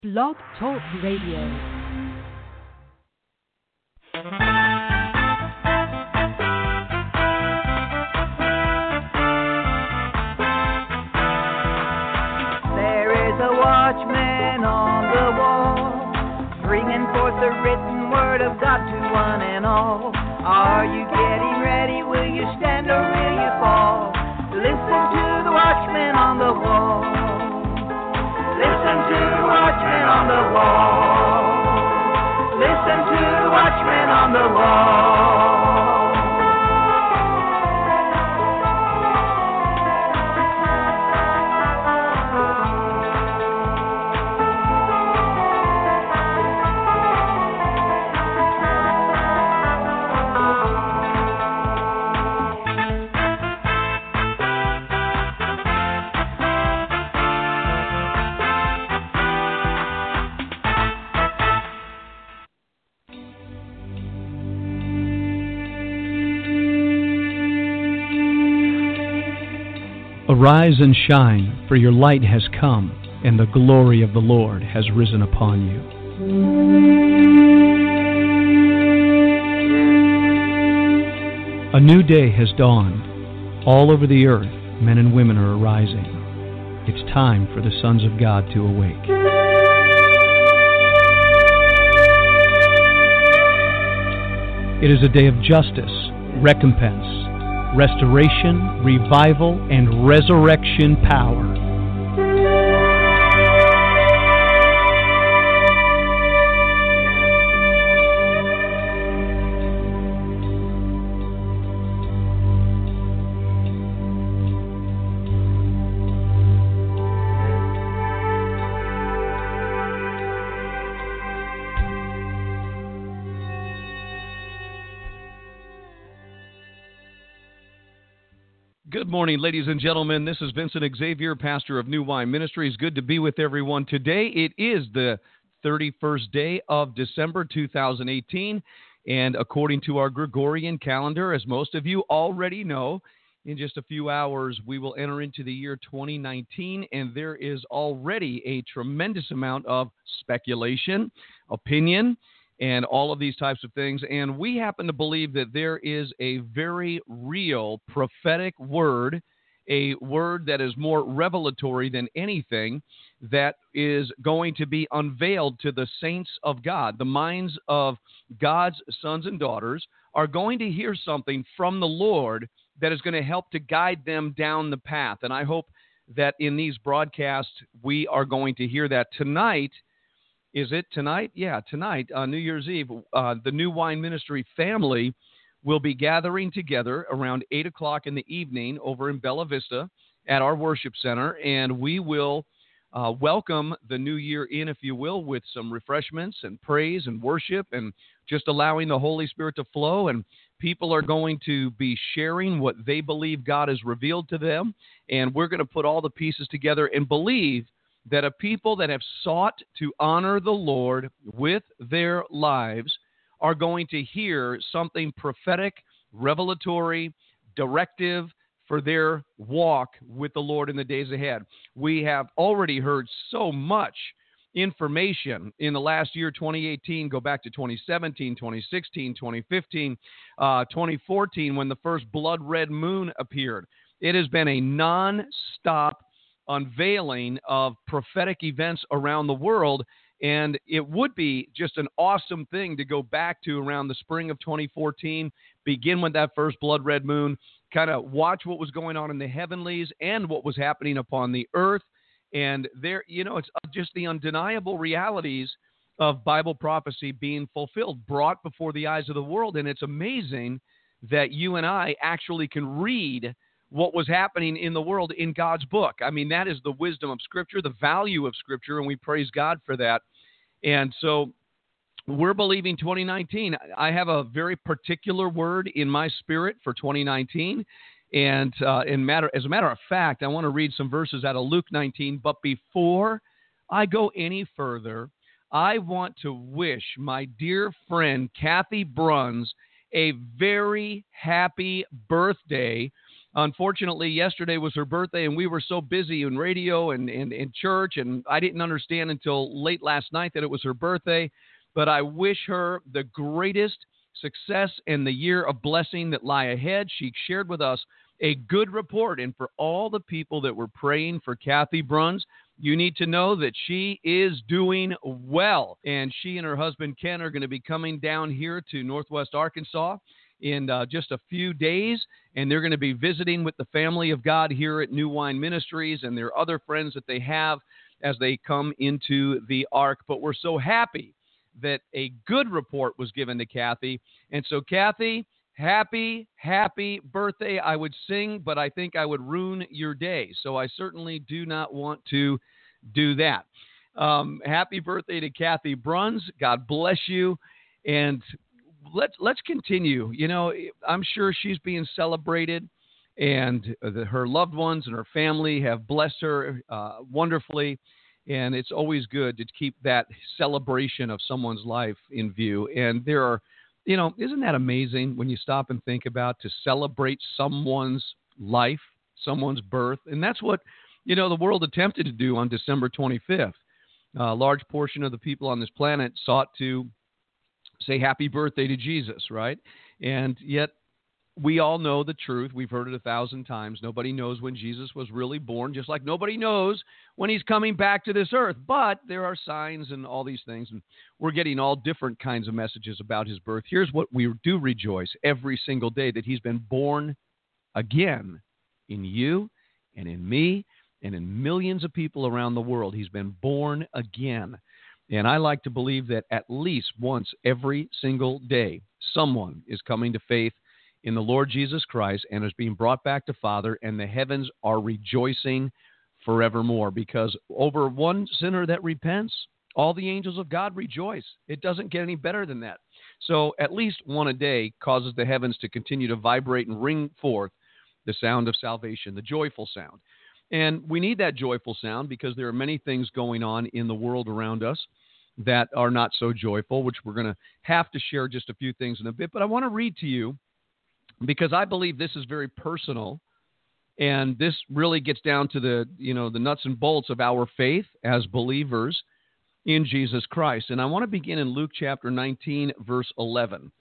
Blog Talk Radio. Watchman on the wall, bringing forth the written word of God to one and all. Are you getting ready? Will you stand or will you fall? Listen to the watchman on the wall. Listen to the watchman on the wall. Listen to the watchman on the wall. Arise and shine, for your light has come, and the glory of the Lord has risen upon you. A new day has dawned. All over the earth, men and women are arising. It's time for the sons of God to awake. It is a day of justice, recompense, restoration, revival, and resurrection power. Good morning, ladies and gentlemen. This is Vincent Xavier, pastor of New Wine Ministries. Good to be with everyone. Today it is the 31st day of December 2018, and according to our Gregorian calendar, as most of you already know, in just a few hours we will enter into the year 2019, and there is already a tremendous amount of speculation, opinion, and all of these types of things. And we happen to believe that there is a very real prophetic word, a word that is more revelatory than anything, that is going to be unveiled to the saints of God. The minds of God's sons and daughters are going to hear something from the Lord that is going to help to guide them down the path. And I hope that in these broadcasts we are going to hear that. Tonight, is it tonight? Yeah, tonight, New Year's Eve, the New Wine Ministry family will be gathering together around 8 o'clock in the evening over in Bella Vista at our worship center, and we will welcome the new year in, if you will, with some refreshments and praise and worship and just allowing the Holy Spirit to flow. And people are going to be sharing what they believe God has revealed to them, and we're going to put all the pieces together and believe that a people that have sought to honor the Lord with their lives are going to hear something prophetic, revelatory, directive for their walk with the Lord in the days ahead. We have already heard so much information in the last year, 2018, go back to 2017, 2016, 2015, 2014, when the first blood red moon appeared. It has been a non-stop unveiling of prophetic events around the world, and it would be just an awesome thing to go back to around the spring of 2014, begin with that first blood red moon, kind of watch what was going on in the heavenlies and what was happening upon the earth. And there, it's just the undeniable realities of Bible prophecy being fulfilled, brought before the eyes of the world. And it's amazing that you and I actually can read what was happening in the world in God's book. I mean, that is the wisdom of Scripture, the value of Scripture, and we praise God for that. And so we're believing 2019. I have a very particular word in my spirit for 2019. And as a matter of fact, I want to read some verses out of Luke 19. But before I go any further, I want to wish my dear friend Kathy Bruns a very happy birthday. Unfortunately, yesterday was her birthday, and we were so busy in radio and in church, and I didn't understand until late last night that it was her birthday. But I wish her the greatest success in the year of blessing that lie ahead. She shared with us a good report, and for all the people that were praying for Kathy Bruns, you need to know that she is doing well, and she and her husband Ken are going to be coming down here to Northwest Arkansas in just a few days, and they're going to be visiting with the family of God here at New Wine Ministries and their other friends that they have as they come into the ark. But we're so happy that a good report was given to Kathy. And so, Kathy, happy birthday. I would sing, but I think I would ruin your day. So I certainly do not want to do that. Happy birthday to Kathy Bruns. God bless you. And let's continue. You know, I'm sure she's being celebrated, and her loved ones and her family have blessed her wonderfully. And it's always good to keep that celebration of someone's life in view. And there are, you know, isn't that amazing when you stop and think about to celebrate someone's life, someone's birth? And that's what, you know, the world attempted to do on December 25th. A large portion of the people on this planet sought to say happy birthday to Jesus, right? And yet we all know the truth. We've heard it 1,000 times. Nobody knows when Jesus was really born, just like nobody knows when he's coming back to this earth. But there are signs and all these things, and we're getting all different kinds of messages about his birth. Here's what we do rejoice every single day, that he's been born again in you and in me and in millions of people around the world. He's been born again. And I like to believe that at least once every single day, someone is coming to faith in the Lord Jesus Christ and is being brought back to Father, and the heavens are rejoicing forevermore, because over one sinner that repents, all the angels of God rejoice. It doesn't get any better than that. So at least one a day causes the heavens to continue to vibrate and ring forth the sound of salvation, the joyful sound. And we need that joyful sound because there are many things going on in the world around us that are not so joyful, which we're going to have to share just a few things in a bit. But I want to read to you, because I believe this is very personal, and this really gets down to the nuts and bolts of our faith as believers in Jesus Christ. And I want to begin in Luke chapter 19, verse 11.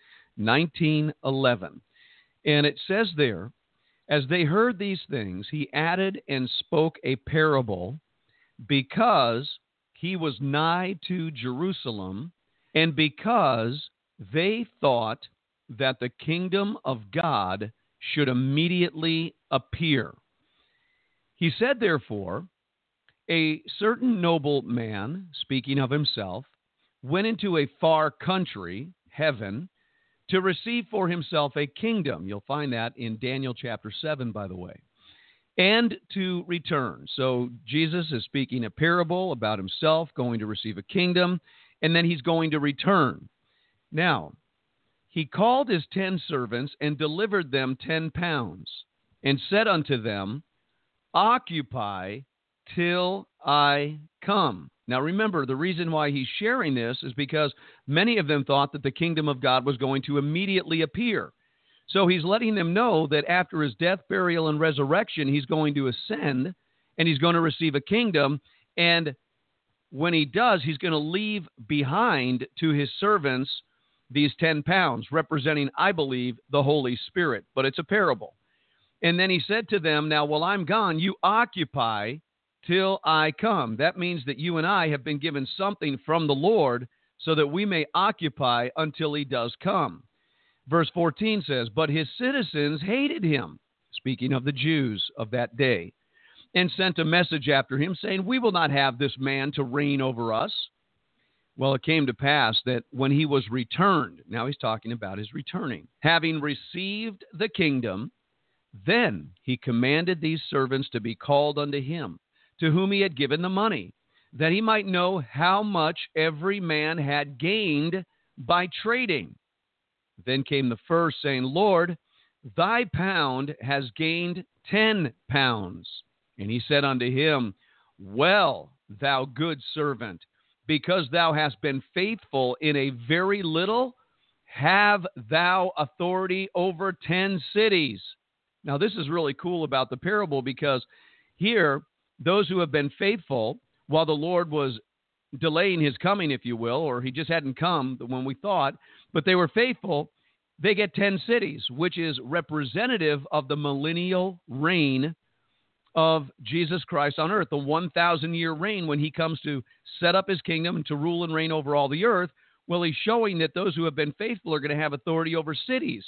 19:11. And it says there, as they heard these things, he added and spoke a parable, because he was nigh to Jerusalem, and because they thought that the kingdom of God should immediately appear. He said, therefore, a certain noble man, speaking of himself, went into a far country, heaven, to receive for himself a kingdom. You'll find that in Daniel chapter 7, by the way. And to return. So Jesus is speaking a parable about himself going to receive a kingdom, and then he's going to return. Now, he called his 10 servants and delivered them 10 pounds, and said unto them, occupy till I come. Now remember, the reason why he's sharing this is because many of them thought that the kingdom of God was going to immediately appear. So he's letting them know that after his death, burial, and resurrection, he's going to ascend, and he's going to receive a kingdom. And when he does, he's going to leave behind to his servants these 10 pounds, representing, I believe, the Holy Spirit. But it's a parable. And then he said to them, now, while I'm gone, you occupy till I come. That means that you and I have been given something from the Lord so that we may occupy until he does come. Verse 14 says, but his citizens hated him, speaking of the Jews of that day, and sent a message after him, saying, we will not have this man to reign over us. Well, it came to pass that when he was returned, now he's talking about his returning, having received the kingdom, then he commanded these servants to be called unto him, to whom he had given the money, that he might know how much every man had gained by trading. Then came the first, saying, Lord, thy pound has gained 10 pounds. And he said unto him, well, thou good servant, because thou hast been faithful in a very little, have thou authority over 10 cities. Now, this is really cool about the parable because here, those who have been faithful, while the Lord was delaying his coming, if you will, or he just hadn't come when we thought, but they were faithful, they get 10 cities, which is representative of the millennial reign of Jesus Christ on earth, the 1,000-year reign when he comes to set up his kingdom and to rule and reign over all the earth. Well, he's showing that those who have been faithful are going to have authority over cities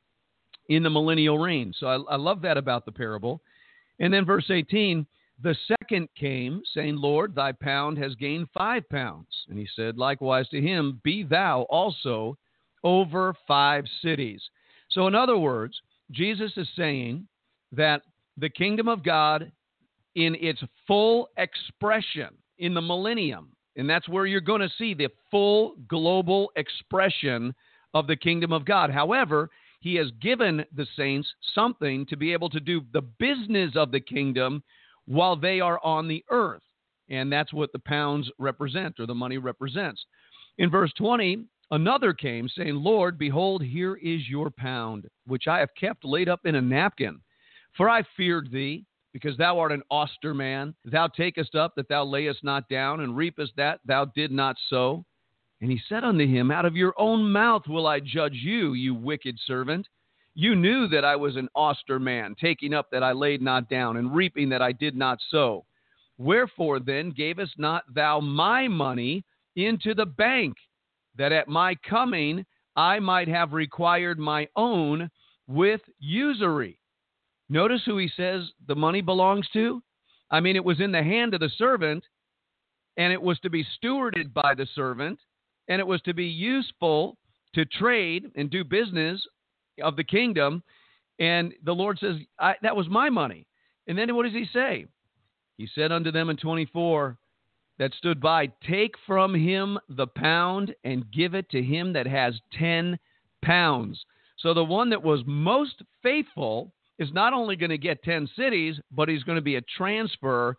in the millennial reign. So I love that about the parable. And then verse 18, the second came, saying, Lord, thy pound has gained 5 pounds. And he said, likewise to him, be thou also over 5 cities. So in other words, Jesus is saying that the kingdom of God in its full expression in the millennium, and that's where you're going to see the full global expression of the kingdom of God. However, he has given the saints something to be able to do the business of the kingdom while they are on the earth. And that's what the pounds represent, or the money represents. In verse 20, another came, saying, Lord, behold, here is your pound, which I have kept laid up in a napkin. For I feared thee, because thou art an austere man. Thou takest up that thou layest not down, and reapest that thou did not sow. And he said unto him, out of your own mouth will I judge you, you wicked servant. You knew that I was an austere man, taking up that I laid not down, and reaping that I did not sow. Wherefore then gavest not thou my money into the bank, that at my coming I might have required my own with usury? Notice who he says the money belongs to. I mean, it was in the hand of the servant, and it was to be stewarded by the servant, and it was to be useful to trade and do business of the kingdom. And the Lord says, that was my money. And then what does he say? He said unto them in 24 that stood by, take from him the pound and give it to him that has 10 pounds. So the one that was most faithful is not only going to get 10 cities, but he's going to be a transfer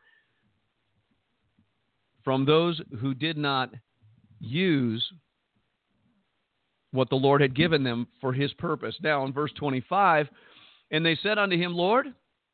from those who did not use what the Lord had given them for his purpose. Now, in verse 25, and they said unto him, Lord,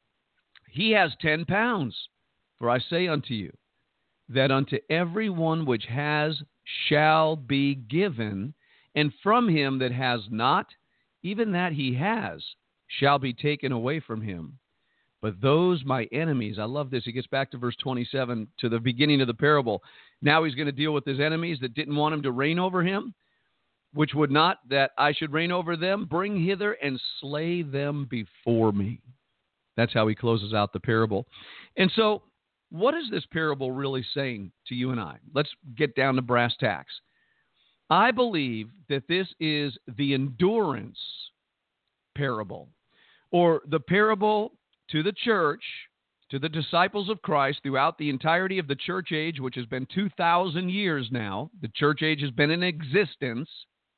he has 10 pounds. For I say unto you, that unto every one which has shall be given, and from him that has not, even that he has, shall be taken away from him. But those my enemies, I love this. He gets back to verse 27, to the beginning of the parable. Now he's going to deal with his enemies that didn't want him to reign over him, which would not that I should reign over them. Bring hither and slay them before me. That's how he closes out the parable. And so what is this parable really saying to you and I? Let's get down to brass tacks. I believe that this is the endurance parable, or the parable to the church, to the disciples of Christ throughout the entirety of the church age, which has been 2,000 years now. The church age has been in existence.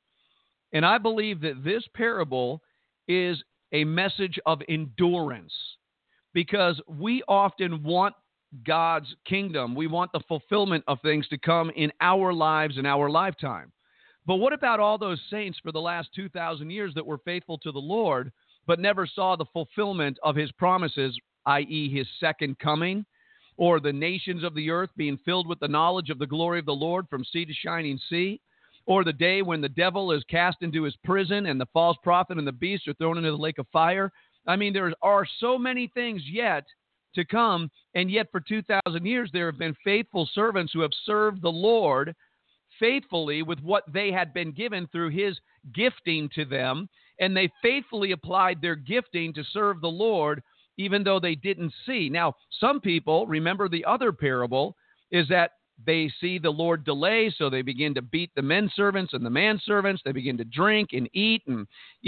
And I believe that this parable is a message of endurance, because we often want God's kingdom. We want the fulfillment of things to come in our lives in our lifetime. But what about all those saints for the last 2,000 years that were faithful to the Lord, but never saw the fulfillment of his promises, i.e. his second coming, or the nations of the earth being filled with the knowledge of the glory of the Lord from sea to shining sea, or the day when the devil is cast into his prison and the false prophet and the beast are thrown into the lake of fire? I mean, there are so many things yet to come, and yet for 2,000 years there have been faithful servants who have served the Lord faithfully with what they had been given through his gifting to them, and they faithfully applied their gifting to serve the Lord even though they didn't see. Now, some people, remember the other parable, is that they see the Lord delay, so they begin to beat the men servants and the manservants. They begin to drink and eat, and,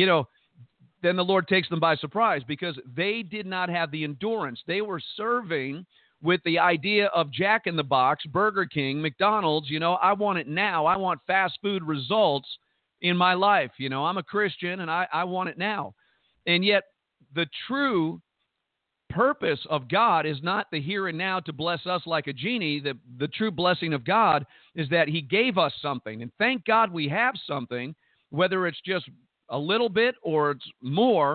then the Lord takes them by surprise because they did not have the endurance. They were serving with the idea of Jack in the Box, Burger King, McDonald's. I want it now. I want fast food results in my life. I'm a Christian and I want it now. And yet the true purpose of God is not the here and now to bless us like a genie. The true blessing of God is that he gave us something. And thank God we have something, whether it's just a little bit or it's more,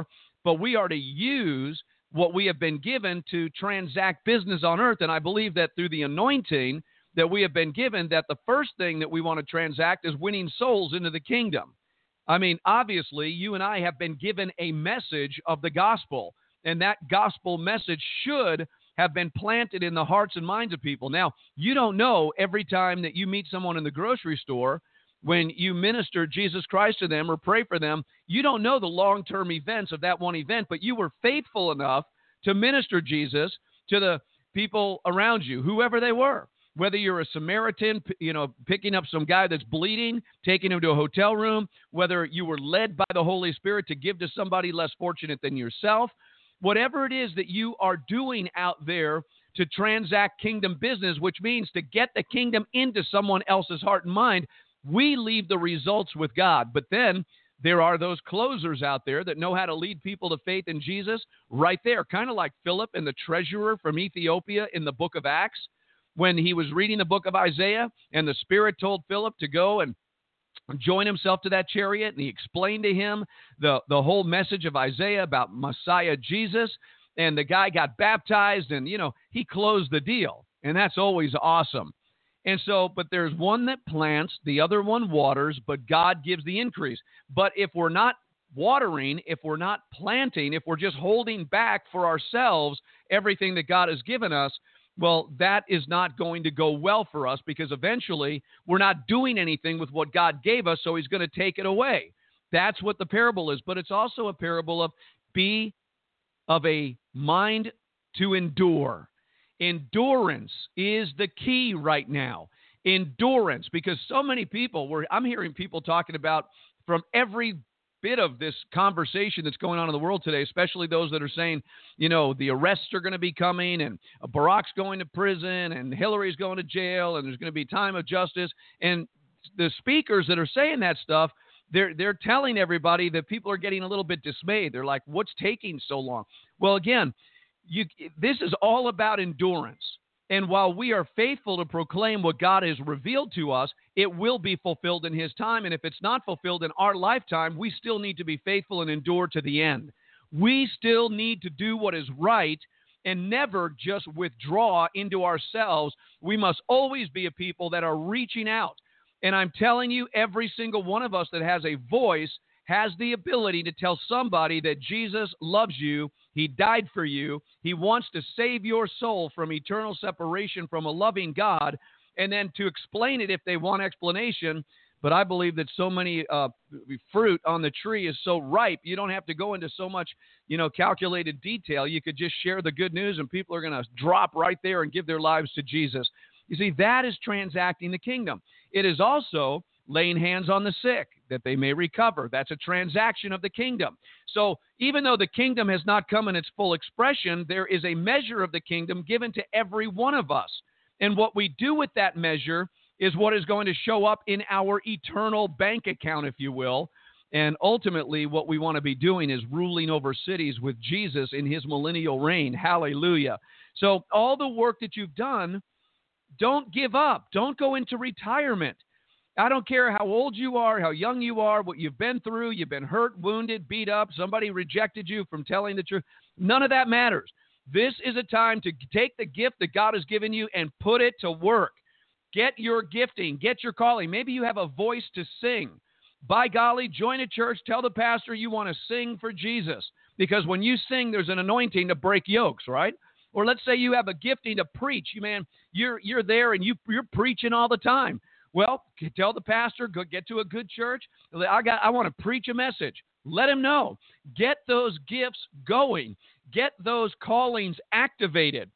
but we are to use what we have been given to transact business on earth. And I believe that through the anointing that we have been given, that the first thing that we want to transact is winning souls into the kingdom. I mean, obviously, you and I have been given a message of the gospel, and that gospel message should have been planted in the hearts and minds of people. Now, you don't know every time that you meet someone in the grocery store, when you minister Jesus Christ to them or pray for them, you don't know the long-term events of that one event, but you were faithful enough to minister Jesus to the people around you, whoever they were. Whether you're a Samaritan, picking up some guy that's bleeding, taking him to a hotel room, whether you were led by the Holy Spirit to give to somebody less fortunate than yourself, whatever it is that you are doing out there to transact kingdom business, which means to get the kingdom into someone else's heart and mind, we leave the results with God. But then there are those closers out there that know how to lead people to faith in Jesus right there, kind of like Philip and the treasurer from Ethiopia in the book of Acts. When he was reading the book of Isaiah and the Spirit told Philip to go and join himself to that chariot, and he explained to him the whole message of Isaiah about Messiah Jesus, and the guy got baptized, and, he closed the deal, and that's always awesome. And so, but there's one that plants, the other one waters, but God gives the increase. But if we're not watering, if we're not planting, if we're just holding back for ourselves everything that God has given us, well, that is not going to go well for us, because eventually we're not doing anything with what God gave us, so he's going to take it away. That's what the parable is. But it's also a parable of be of a mind to endure. Endurance is the key right now. Endurance, because so many people, I'm hearing people talking about from every bit of this conversation that's going on in the world today, especially those that are saying, the arrests are going to be coming, and Barack's going to prison, and Hillary's going to jail, and there's going to be time of justice. And the speakers that are saying that stuff, they're telling everybody that people are getting a little bit dismayed. They're like, what's taking so long? Well, again, this is all about endurance. And while we are faithful to proclaim what God has revealed to us, it will be fulfilled in his time. And if it's not fulfilled in our lifetime, we still need to be faithful and endure to the end. We still need to do what is right and never just withdraw into ourselves. We must always be a people that are reaching out. And I'm telling you, every single one of us that has a voice has the ability to tell somebody that Jesus loves you. He died for you. He wants to save your soul from eternal separation from a loving God, and then to explain it if they want explanation. But I believe that so many fruit on the tree is so ripe, you don't have to go into so much, calculated detail. You could just share the good news, and people are going to drop right there and give their lives to Jesus. You see, that is transacting the kingdom. It is also laying hands on the sick that they may recover. That's a transaction of the kingdom. So even though the kingdom has not come in its full expression, there is a measure of the kingdom given to every one of us. And what we do with that measure is what is going to show up in our eternal bank account, if you will. And ultimately, what we want to be doing is ruling over cities with Jesus in his millennial reign. Hallelujah. So all the work that you've done, don't give up. Don't go into retirement. I don't care how old you are, how young you are, what you've been through. You've been hurt, wounded, beat up. Somebody rejected you from telling the truth. None of that matters. This is a time to take the gift that God has given you and put it to work. Get your gifting. Get your calling. Maybe you have a voice to sing. By golly, join a church. Tell the pastor you want to sing for Jesus. Because when you sing, there's an anointing to break yokes, right? Or let's say you have a gifting to preach. You're there and you're preaching all the time. Well, tell the pastor, go get to a good church. I want to preach a message. Let him know. Get those gifts going. Get those callings activated.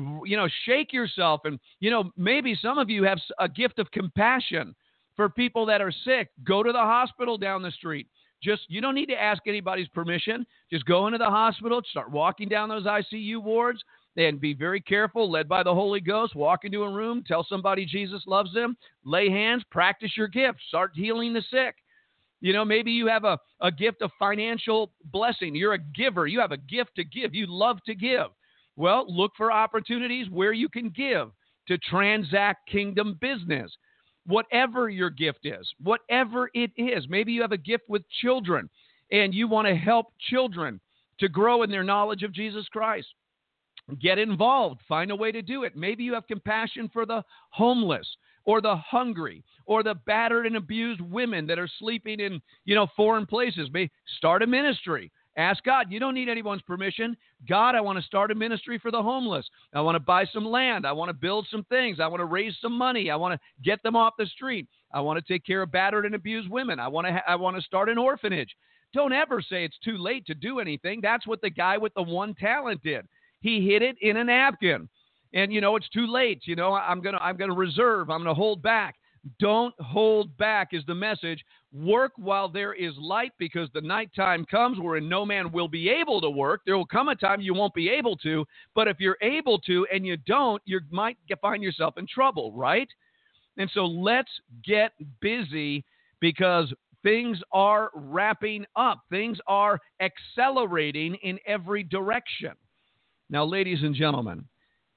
Shake yourself. And, maybe some of you have a gift of compassion for people that are sick. Go to the hospital down the street. You don't need to ask anybody's permission. Just go into the hospital, start walking down those ICU wards, and be very careful, led by the Holy Ghost. Walk into a room, tell somebody Jesus loves them, lay hands, practice your gift, start healing the sick. Maybe you have a gift of financial blessing. You're a giver. You have a gift to give. You love to give. Well, look for opportunities where you can give to transact kingdom business. Whatever your gift is, whatever it is. Maybe you have a gift with children and you want to help children to grow in their knowledge of Jesus Christ. Get involved. Find a way to do it. Maybe you have compassion for the homeless or the hungry or the battered and abused women that are sleeping in, foreign places. Maybe start a ministry. Ask God. You don't need anyone's permission. God, I want to start a ministry for the homeless. I want to buy some land. I want to build some things. I want to raise some money. I want to get them off the street. I want to take care of battered and abused women. I want to start an orphanage. Don't ever say it's too late to do anything. That's what the guy with the one talent did. He hid it in a napkin. And, it's too late. I'm going to reserve. I'm going to hold back. Don't hold back is the message. Work while there is light, because the nighttime comes wherein no man will be able to work. There will come a time you won't be able to. But if you're able to and you don't, you might find yourself in trouble, right? And so let's get busy, because things are wrapping up. Things are accelerating in every direction. Now, ladies and gentlemen,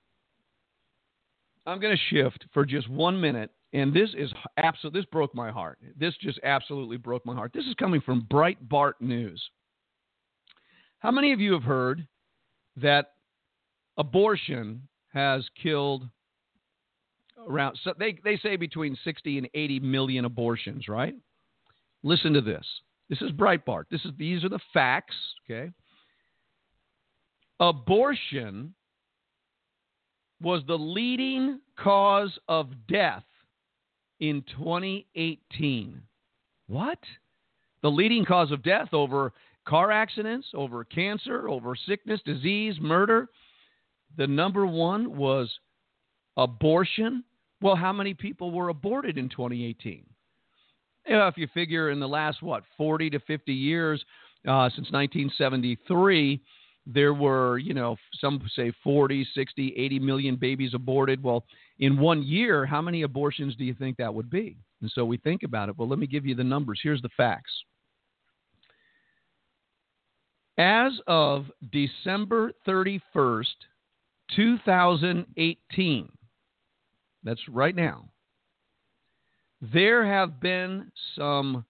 I'm going to shift for just 1 minute, and this broke my heart. This just absolutely broke my heart. This is coming from Breitbart News. How many of you have heard that abortion has killed around, so they say between 60 and 80 million abortions, right? Listen to this. This is Breitbart. These are the facts, okay? Abortion was the leading cause of death in 2018. What? The leading cause of death over car accidents, over cancer, over sickness, disease, murder. The number one was abortion. Well, how many people were aborted in 2018? If you figure in the last, 40 to 50 years, since 1973, there were, some say 40, 60, 80 million babies aborted. Well, in 1 year, how many abortions do you think that would be? And so we think about it. Well, let me give you the numbers. Here's the facts. As of December 31st, 2018, that's right now, there have been some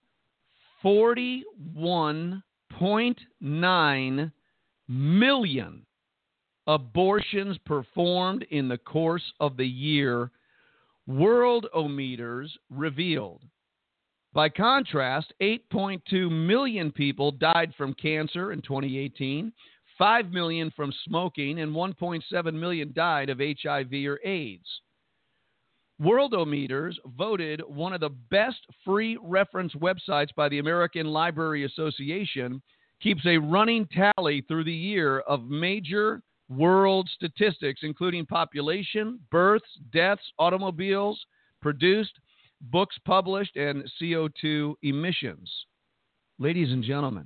41.9 million abortions performed in the course of the year, Worldometers revealed. By contrast, 8.2 million people died from cancer in 2018, 5 million from smoking, and 1.7 million died of HIV or AIDS. Worldometers, voted one of the best free reference websites by the American Library Association, keeps a running tally through the year of major world statistics, including population, births, deaths, automobiles produced, books published, and CO2 emissions. Ladies and gentlemen,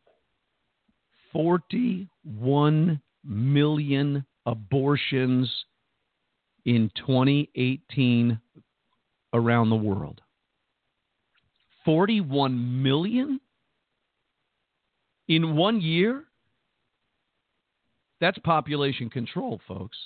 41 million abortions in 2018 around the world. 41 million? In 1 year? That's population control, folks.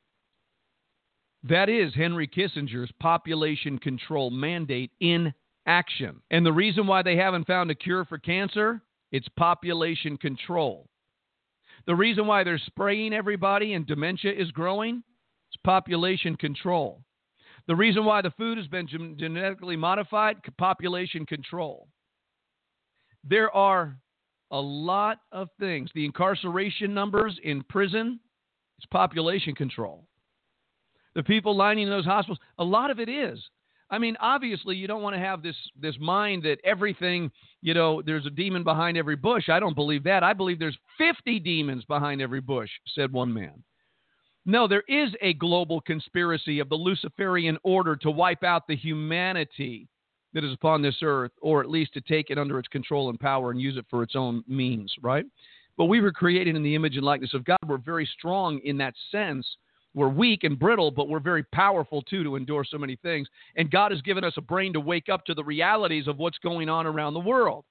That is Henry Kissinger's population control mandate in action. And the reason why they haven't found a cure for cancer, it's population control. The reason why they're spraying everybody and dementia is growing, it's population control. The reason why the food has been genetically modified, population control. There are a lot of things. The incarceration numbers in prison, it's population control. The people lining those hospitals, a lot of it is. I mean, obviously, you don't want to have this mind that everything, there's a demon behind every bush. I don't believe that. I believe there's 50 demons behind every bush, said one man. No, there is a global conspiracy of the Luciferian order to wipe out the humanity that is upon this earth, or at least to take it under its control and power and use it for its own means, right? But we were created in the image and likeness of God. We're very strong in that sense. We're weak and brittle, but we're very powerful, too, to endure so many things. And God has given us a brain to wake up to the realities of what's going on around the world.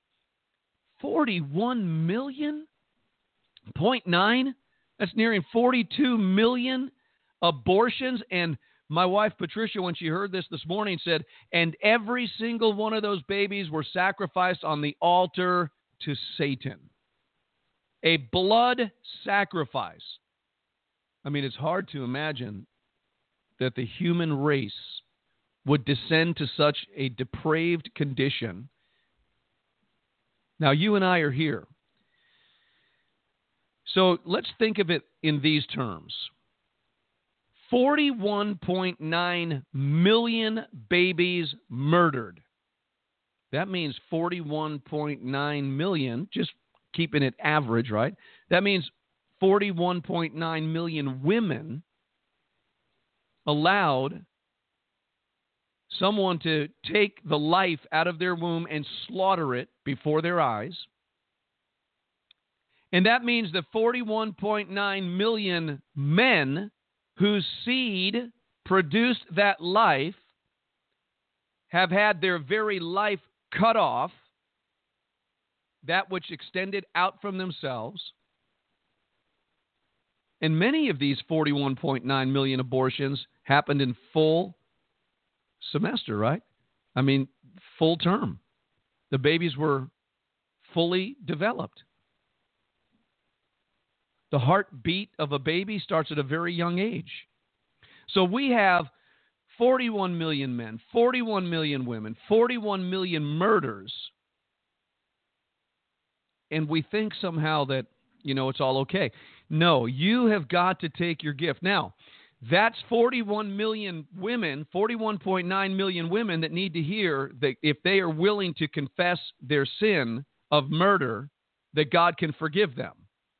41 million? 0.9? That's nearing 42 million abortions. And my wife, Patricia, when she heard this morning, said, and every single one of those babies were sacrificed on the altar to Satan. A blood sacrifice. I mean, it's hard to imagine that the human race would descend to such a depraved condition. Now, you and I are here. So let's think of it in these terms. 41.9 million babies murdered. That means 41.9 million, just keeping it average, right? That means 41.9 million women allowed someone to take the life out of their womb and slaughter it before their eyes. And that means that 41.9 million men whose seed produced that life have had their very life cut off, that which extended out from themselves. And many of these 41.9 million abortions happened in full semester, right? I mean, full term. The babies were fully developed. The heartbeat of a baby starts at a very young age. So we have 41 million men, 41 million women, 41 million murders. And we think somehow that, it's all okay. No, you have got to take your gift. Now, that's 41 million women, 41.9 million women that need to hear that if they are willing to confess their sin of murder, that God can forgive them.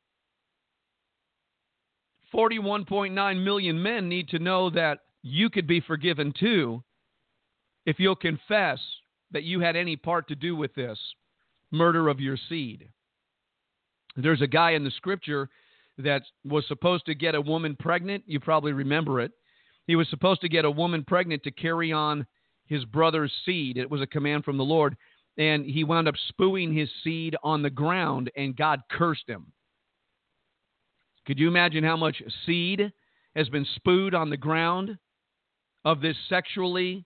41.9 million men need to know that you could be forgiven too if you'll confess that you had any part to do with this murder of your seed. There's a guy in the scripture that was supposed to get a woman pregnant. You probably remember it. He was supposed to get a woman pregnant to carry on his brother's seed. It was a command from the Lord. And he wound up spewing his seed on the ground, and God cursed him. Could you imagine how much seed has been spewed on the ground of this sexually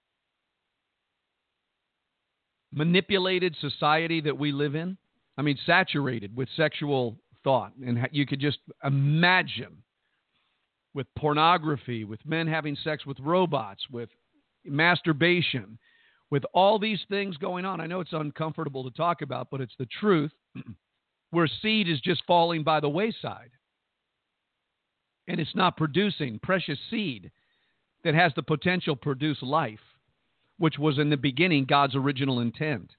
manipulated society that we live in? I mean, saturated with sexual thought. And you could just imagine with pornography, with men having sex with robots, with masturbation, with all these things going on. I know it's uncomfortable to talk about, but it's the truth, where seed is just falling by the wayside. And it's not producing precious seed that has the potential to produce life, which was in the beginning God's original intent.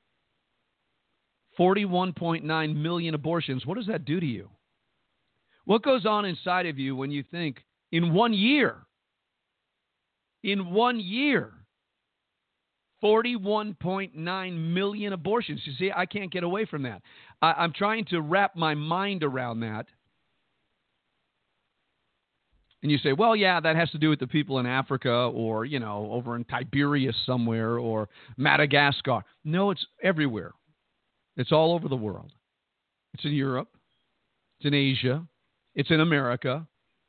41.9 million abortions. What does that do to you? What goes on inside of you when you think, in 1 year, 41.9 million abortions? You see, I can't get away from that. I'm trying to wrap my mind around that. And you say, well, yeah, that has to do with the people in Africa or, over in Tiberias somewhere or Madagascar. No, it's everywhere. It's all over the world. It's in Europe. It's in Asia. It's in America.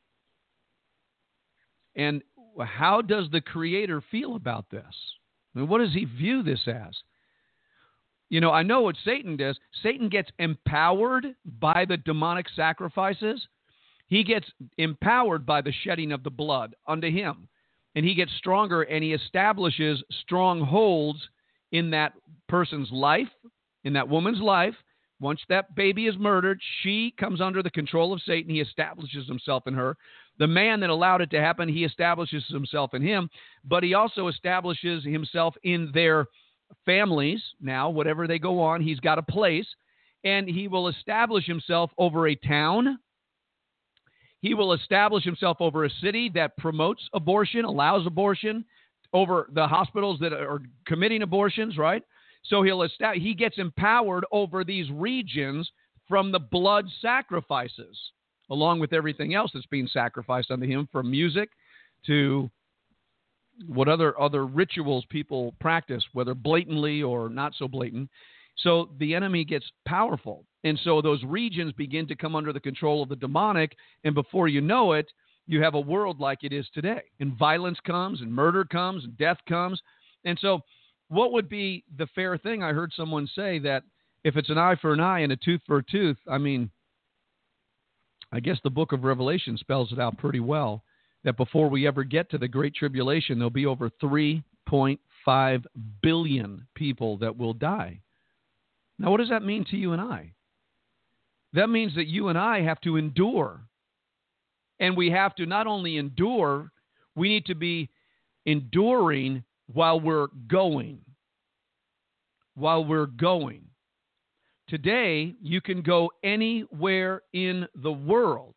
And how does the Creator feel about this? I mean, what does he view this as? I know what Satan does. Satan gets empowered by the demonic sacrifices. He gets empowered by the shedding of the blood unto him. And he gets stronger, and he establishes strongholds in that person's life, in that woman's life. Once that baby is murdered, she comes under the control of Satan. He establishes himself in her. The man that allowed it to happen, he establishes himself in him. But he also establishes himself in their families. Now, whatever they go on, he's got a place. And he will establish himself over a town. He will establish himself over a city that promotes abortion, allows abortion, over the hospitals that are committing abortions, right? So he gets empowered over these regions from the blood sacrifices, along with everything else that's being sacrificed unto him, from music to what other rituals people practice, whether blatantly or not so blatant. So the enemy gets powerful. And so those regions begin to come under the control of the demonic, and before you know it, you have a world like it is today. And violence comes, and murder comes, and death comes. And so what would be the fair thing? I heard someone say that if it's an eye for an eye and a tooth for a tooth, I mean, I guess the book of Revelation spells it out pretty well, that before we ever get to the Great Tribulation, there'll be over 3.5 billion people that will die. Now, what does that mean to you and I? That means that you and I have to endure. And we have to not only endure, we need to be enduring while we're going. While we're going. Today, you can go anywhere in the world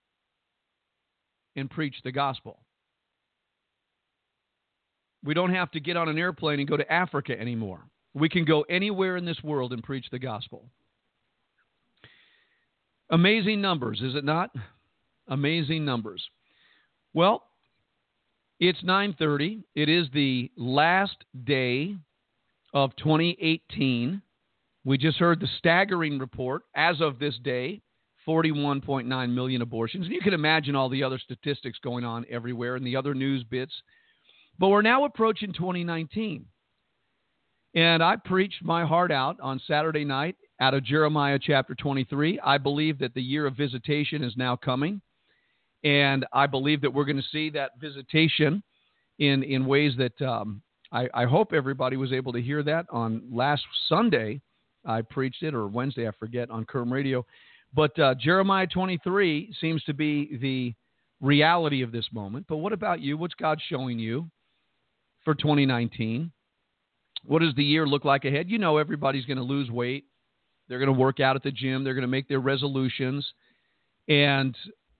and preach the gospel. We don't have to get on an airplane and go to Africa anymore. We can go anywhere in this world and preach the gospel. Amazing numbers, is it not? Amazing numbers. Well, it's 9:30. It is the last day of 2018. We just heard the staggering report. As of this day, 41.9 million abortions. And you can imagine all the other statistics going on everywhere and the other news bits. But we're now approaching 2019. And I preached my heart out on Saturday night out of Jeremiah chapter 23. I believe that the year of visitation is now coming. And I believe that we're going to see that visitation in ways that I hope everybody was able to hear that on last Sunday. I preached it, or Wednesday, I forget, on Kerm Radio. But Jeremiah 23 seems to be the reality of this moment. But what about you? What's God showing you for 2019? What does the year look like ahead? You know everybody's going to lose weight. They're going to work out at the gym. They're going to make their resolutions. And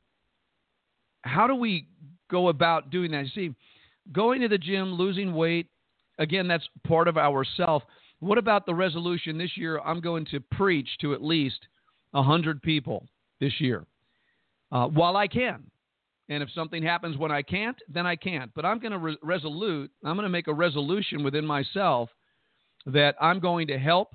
how do we go about doing that? You see, going to the gym, losing weight, again, that's part of our self. What about the resolution this year? I'm going to preach to at least 100 people this year while I can. And if something happens when I can't, then I can't. But I'm going to I'm going to make a resolution within myself that I'm going to help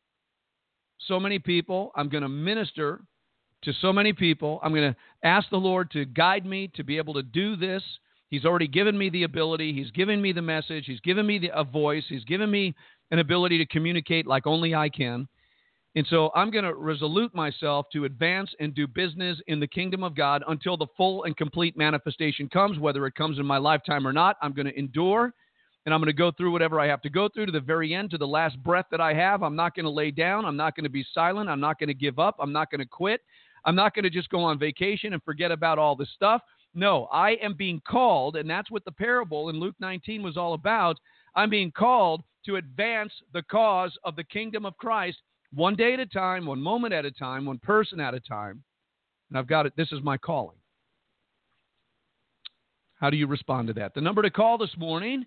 so many people. I'm going to minister to so many people. I'm going to ask the Lord to guide me to be able to do this. He's already given me the ability. He's given me the message. He's given me a voice. He's given me an ability to communicate like only I can. And so I'm going to resolute myself to advance and do business in the kingdom of God until the full and complete manifestation comes, whether it comes in my lifetime or not. I'm going to endure, and I'm going to go through whatever I have to go through to the very end, to the last breath that I have. I'm not going to lay down. I'm not going to be silent. I'm not going to give up. I'm not going to quit. I'm not going to just go on vacation and forget about all this stuff. No, I am being called, and that's what the parable in Luke 19 was all about. I'm being called to advance the cause of the kingdom of Christ one day at a time, one moment at a time, one person at a time. And I've got it. This is my calling. How do you respond to that? The number to call this morning,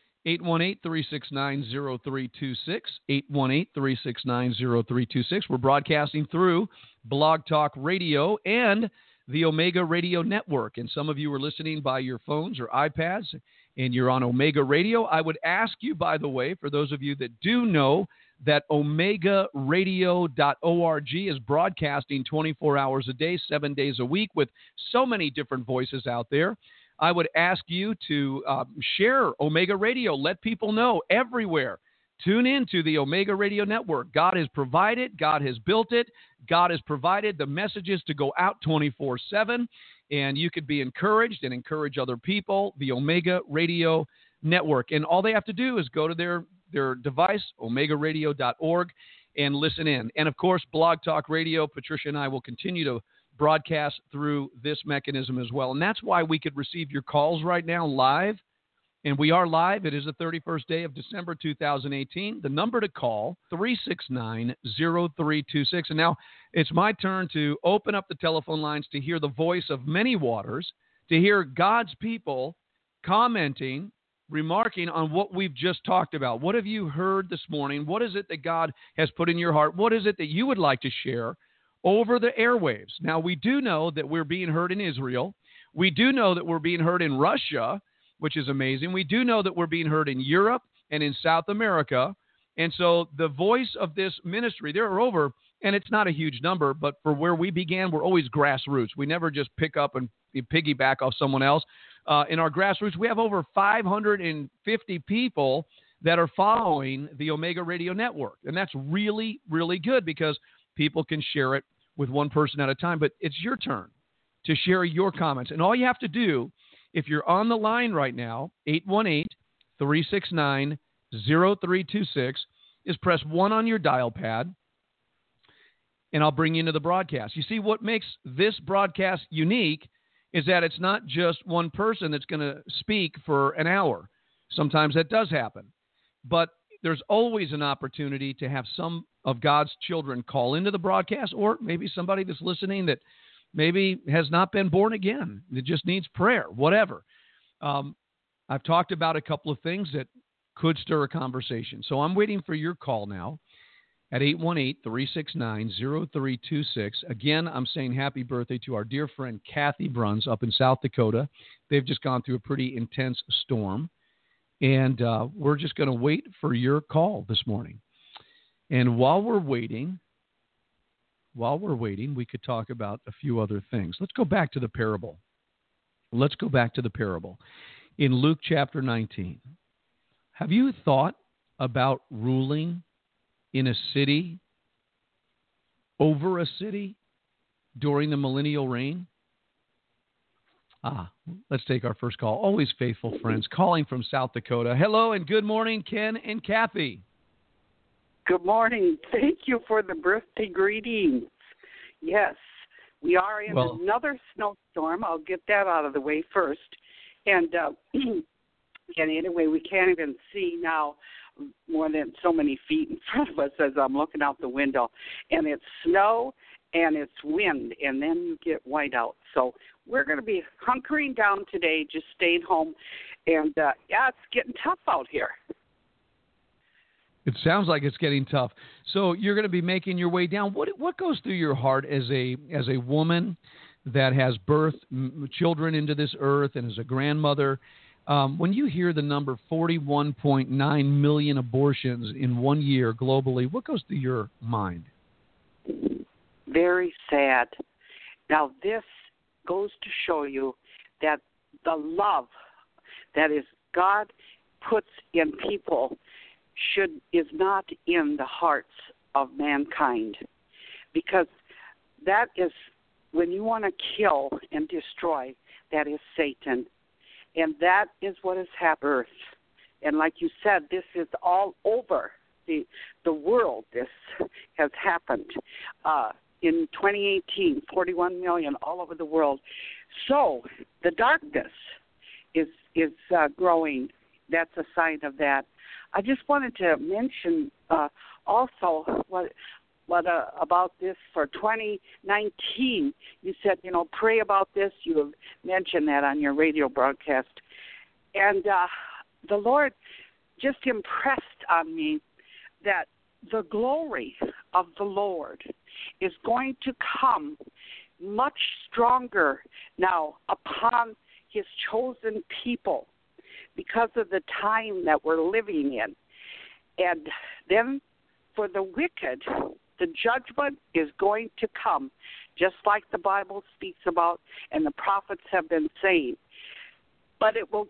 818-369-0326, 818-369-0326. We're broadcasting through Blog Talk Radio and the Omega Radio Network. And some of you are listening by your phones or iPads, and you're on Omega Radio. I would ask you, by the way, for those of you that do know, that omegaradio.org is broadcasting 24 hours a day, 7 days a week, with so many different voices out there. I would ask you to share Omega Radio. Let people know everywhere. Tune into the Omega Radio Network. God has provided. God has built it. God has provided the messages to go out 24/7, and you could be encouraged and encourage other people. The Omega Radio Network. And all they have to do is go to their device, omegaradio.org, and listen in. And, of course, Blog Talk Radio. Patricia and I will continue to broadcast through this mechanism as well. And that's why we could receive your calls right now live. And we are live. It is the 31st day of December 2018. The number to call, 369-0326. And now it's my turn to open up the telephone lines to hear the voice of many waters, to hear God's people commenting, remarking on what we've just talked about. What have you heard this morning? What is it that God has put in your heart? What is it that you would like to share over the airwaves? Now, we do know that we're being heard in Israel. We do know that we're being heard in Russia, which is amazing. We do know that we're being heard in Europe and in South America. And so the voice of this ministry, there are over, and it's not a huge number, but for where we began, we're always grassroots. We never just pick up and piggyback off someone else. In our grassroots, we have over 550 people that are following the Omega Radio Network. And that's really, really good because people can share it with one person at a time. But it's your turn to share your comments. And all you have to do, if you're on the line right now, 818-369-0326, is press 1 on your dial pad, and I'll bring you into the broadcast. You see, what makes this broadcast unique is that it's not just one person that's going to speak for an hour. Sometimes that does happen. But there's always an opportunity to have some of God's children call into the broadcast, or maybe somebody that's listening that maybe has not been born again, that just needs prayer, whatever. I've talked about a couple of things that could stir a conversation. So I'm waiting for your call now at 818-369-0326. Again, I'm saying happy birthday to our dear friend Kathy Bruns up in South Dakota. They've just gone through a pretty intense storm. And we're just going to wait for your call this morning. And while we're waiting, we could talk about a few other things. Let's go back to the parable. In Luke chapter 19. Have you thought about ruling in a city, over a city, during the millennial reign? Let's take our first call. Always faithful friends calling from South Dakota. Hello and good morning, Ken and Kathy. Good morning. Thank you for the birthday greetings. Yes, we are in another snowstorm. I'll get that out of the way first. And anyway, we can't even see now more than so many feet in front of us as I'm looking out the window. And it's snow and it's wind, and then you get whiteout. So we're going to be hunkering down today, just staying home. And, it's getting tough out here. It sounds like it's getting tough. So you're going to be making your way down. What goes through your heart as a woman that has birthed children into this earth and as a grandmother? When you hear the number 41.9 million abortions in 1 year globally, what goes through your mind? Very sad. Now, this goes to show you that the love that is God puts in people is not in the hearts of mankind, because that is, when you want to kill and destroy, that is Satan, and that is what has happened. And like you said, this is all over the world. This has happened. In 2018, 41 million all over the world. So the darkness is growing. That's a sign of that. I just wanted to mention also what about this for 2019. You said, pray about this. You have mentioned that on your radio broadcast. And the Lord just impressed on me that the glory of the Lord is going to come much stronger now upon his chosen people because of the time that we're living in. And then for the wicked, the judgment is going to come, just like the Bible speaks about and the prophets have been saying. But it will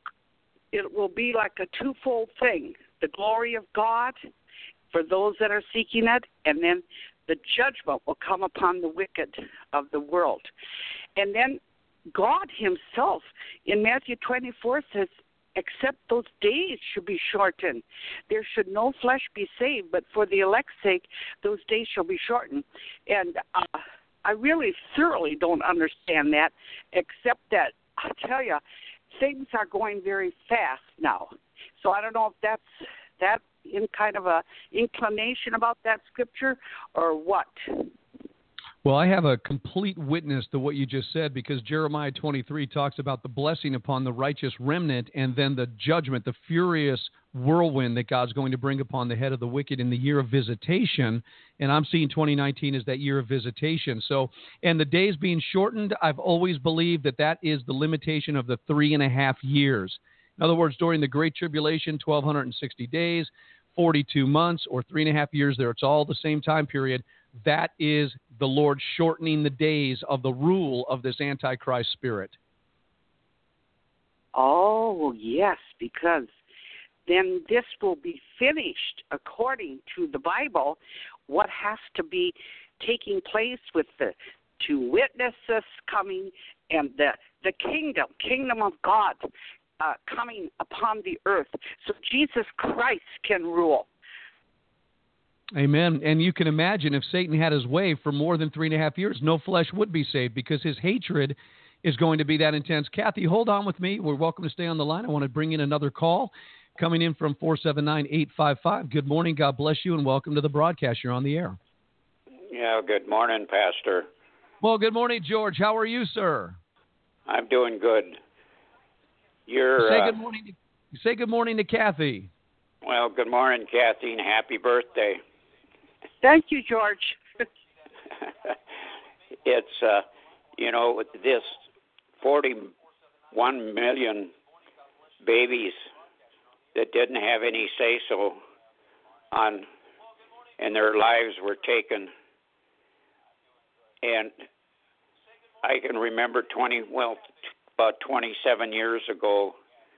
be like a twofold thing: the glory of God for those that are seeking it, and then the judgment will come upon the wicked of the world. And then God himself in Matthew 24 says, except those days should be shortened. There should no flesh be saved, but for the elect's sake, those days shall be shortened. And I really thoroughly don't understand that, except that, I tell you, things are going very fast now. So I don't know if that's in kind of a inclination about that scripture or what. Well, I have a complete witness to what you just said, because Jeremiah 23 talks about the blessing upon the righteous remnant and then the judgment, the furious whirlwind that God's going to bring upon the head of the wicked in the year of visitation. And I'm seeing 2019 as that year of visitation. So, and the days being shortened, I've always believed that is the limitation of the 3.5 years. In other words, during the Great Tribulation, 1,260 days, 42 months, or 3.5 years there, it's all the same time period. That is the Lord shortening the days of the rule of this Antichrist spirit. Oh, yes, because then this will be finished according to the Bible. What has to be taking place with the two witnesses coming and the kingdom of God coming upon the earth, so Jesus Christ can rule. Amen. And you can imagine if Satan had his way for more than 3.5 years, no flesh would be saved because his hatred is going to be that intense. Kathy, hold on with me. We're welcome to stay on the line. I want to bring in another call coming in from 479-855. Good morning. God bless you, and welcome to the broadcast. You're on the air. Yeah, good morning, Pastor. Well, good morning, George. How are you, sir? I'm doing good. Say good morning to Kathy. Well, good morning, Kathy, and happy birthday. Thank you, George. It's, with this 41 million babies that didn't have any say-so and their lives were taken. And I can remember about 27 years ago,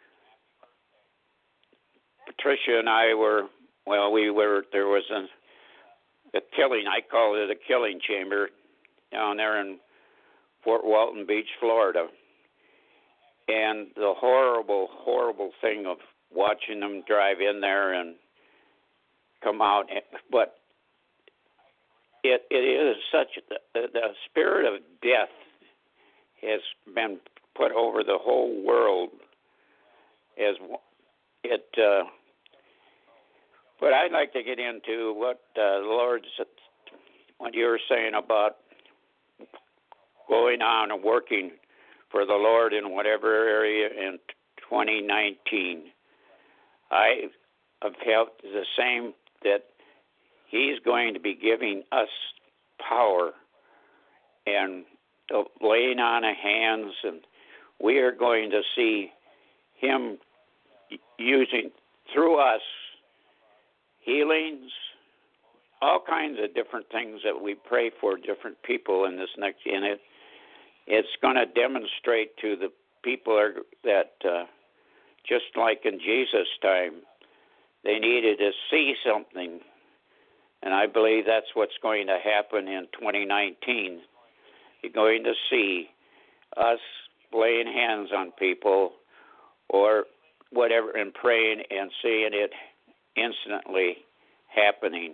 Patricia and I there was a killing, I call it a killing chamber, down there in Fort Walton Beach, Florida. And the horrible, horrible thing of watching them drive in there and come out. But it is such, the spirit of death has been put over the whole world as it. But I'd like to get into what what you were saying about going on and working for the Lord in whatever area in 2019. I have felt the same, that He's going to be giving us power and the laying on of hands, and we are going to see Him using through us healings, all kinds of different things that we pray for different people in this next. And it's going to demonstrate to the people that just like in Jesus' time, they needed to see something. And I believe that's what's going to happen in 2019. You're going to see us laying hands on people or whatever and praying and seeing it instantly happening.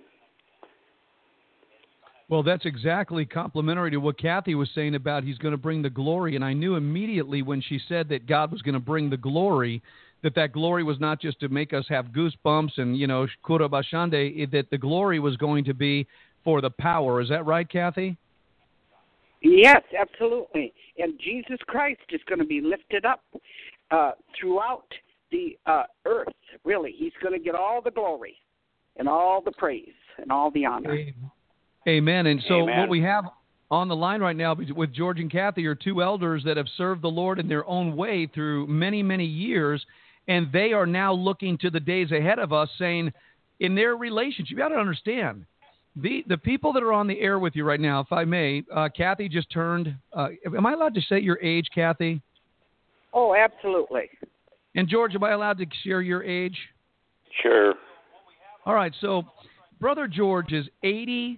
Well, that's exactly complementary to what Kathy was saying about He's going to bring the glory. And I knew immediately when she said that God was going to bring the glory, that glory was not just to make us have goosebumps and, kura bashande, that the glory was going to be for the power. Is that right, Kathy? Yes, absolutely. And Jesus Christ is going to be lifted up throughout the earth, really. He's going to get all the glory and all the praise and all the honor. Amen. And so Amen. What we have on the line right now with George and Kathy are two elders that have served the Lord in their own way through many, many years, and they are now looking to the days ahead of us saying, in their relationship, you got to understand, the people that are on the air with you right now, if I may, Kathy just turned, am I allowed to say your age, Kathy? Oh, absolutely. And George, am I allowed to share your age? Sure. All right, so Brother George is 86.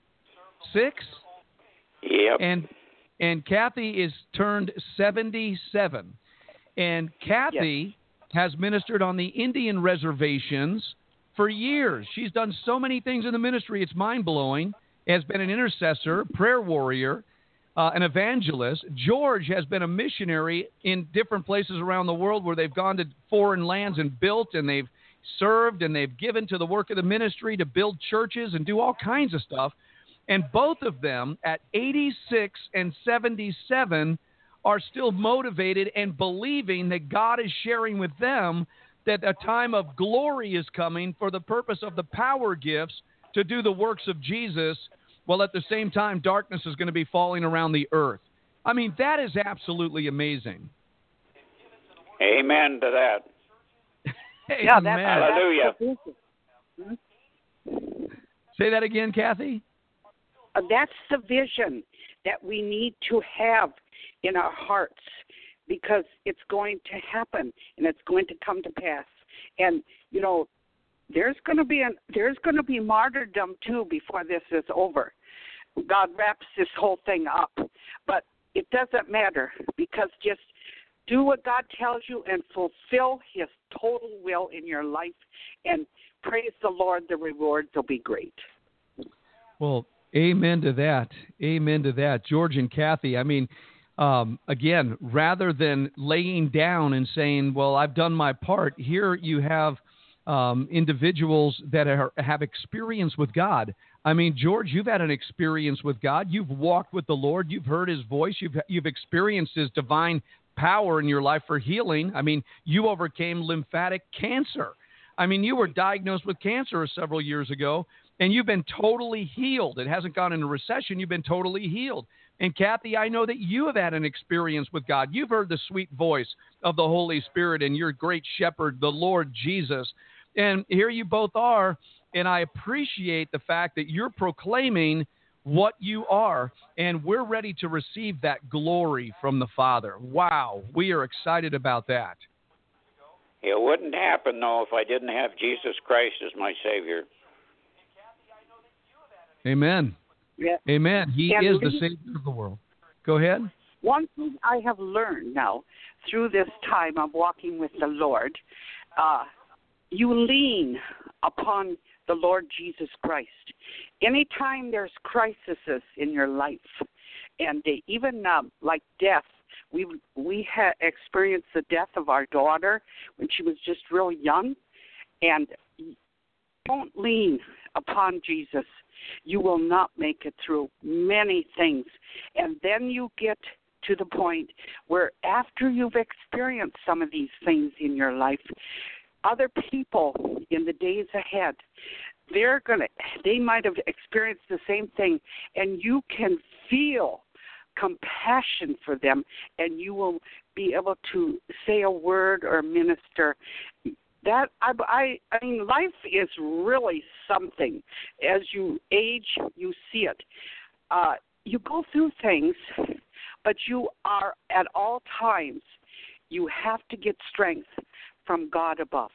Yep. And Kathy is turned 77. And Kathy has ministered on the Indian reservations for years. She's done so many things in the ministry, it's mind-blowing. Has been an intercessor, prayer warrior, an evangelist. George has been a missionary in different places around the world where they've gone to foreign lands and built, and they've served, and they've given to the work of the ministry to build churches and do all kinds of stuff. And both of them, at 86 and 77, are still motivated and believing that God is sharing with them that a time of glory is coming for the purpose of the power gifts to do the works of Jesus, while at the same time darkness is going to be falling around the earth. I mean, that is absolutely amazing. Amen to that. Yeah, Amen. Hallelujah. Say that again, Kathy. That's the vision that we need to have in our hearts, because it's going to happen and it's going to come to pass. And, you know, there's going to be martyrdom, too, before this is over. God wraps this whole thing up. But it doesn't matter, because just do what God tells you and fulfill his total will in your life. And praise the Lord, the rewards will be great. Well, amen to that. Amen to that. George and Kathy, I mean, again, rather than laying down and saying, well, I've done my part, here you have individuals that have experience with God. I mean, George, you've had an experience with God. You've walked with the Lord. You've heard his voice. You've experienced his divine power in your life for healing. I mean, you overcame lymphatic cancer. I mean, you were diagnosed with cancer several years ago, and you've been totally healed. It hasn't gone into recession. You've been totally healed. And Kathy, I know that you have had an experience with God. You've heard the sweet voice of the Holy Spirit and your great shepherd, the Lord Jesus. And here you both are, and I appreciate the fact that you're proclaiming what you are, and we're ready to receive that glory from the Father. Wow, we are excited about that. It wouldn't happen, though, if I didn't have Jesus Christ as my Savior. Amen. Yeah. Amen. He is the Savior of the world. Go ahead. One thing I have learned now through this time of walking with the Lord, you lean upon the Lord Jesus Christ. Anytime there's crises in your life, and even like death, we had experienced the death of our daughter when she was just real young, and don't lean upon Jesus. You will not make it through many things. And then you get to the point where after you've experienced some of these things in your life, other people in the days ahead, they might have experienced the same thing, and you can feel compassion for them, and you will be able to say a word or minister. That I mean, life is really something. As you age, you see it. You go through things, but you are at all times. You have to get strength from God above.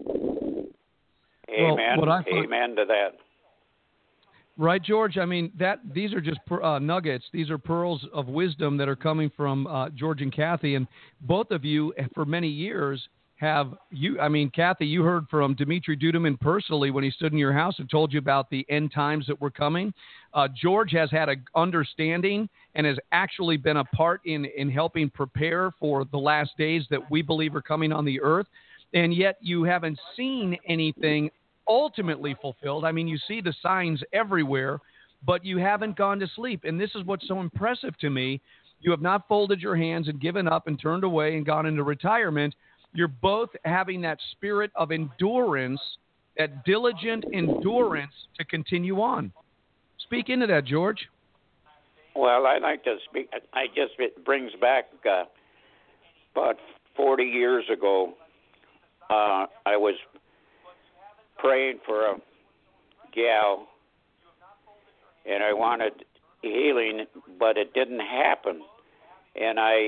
Amen. Well, amen to that. Right, George? I mean, these are just nuggets. These are pearls of wisdom that are coming from George and Kathy. And both of you, for many years, Kathy, you heard from Dimitri Duduman personally when he stood in your house and told you about the end times that were coming. George has had an understanding and has actually been a part in helping prepare for the last days that we believe are coming on the earth. And yet you haven't seen anything ultimately fulfilled. I mean, you see the signs everywhere, but you haven't gone to sleep. And this is what's so impressive to me. You have not folded your hands and given up and turned away and gone into retirement. You're both having that spirit of endurance, that diligent endurance to continue on. Speak into that, George. Well, I'd like to speak. It brings back about 40 years ago. I was praying for a gal, and I wanted healing, but it didn't happen. And I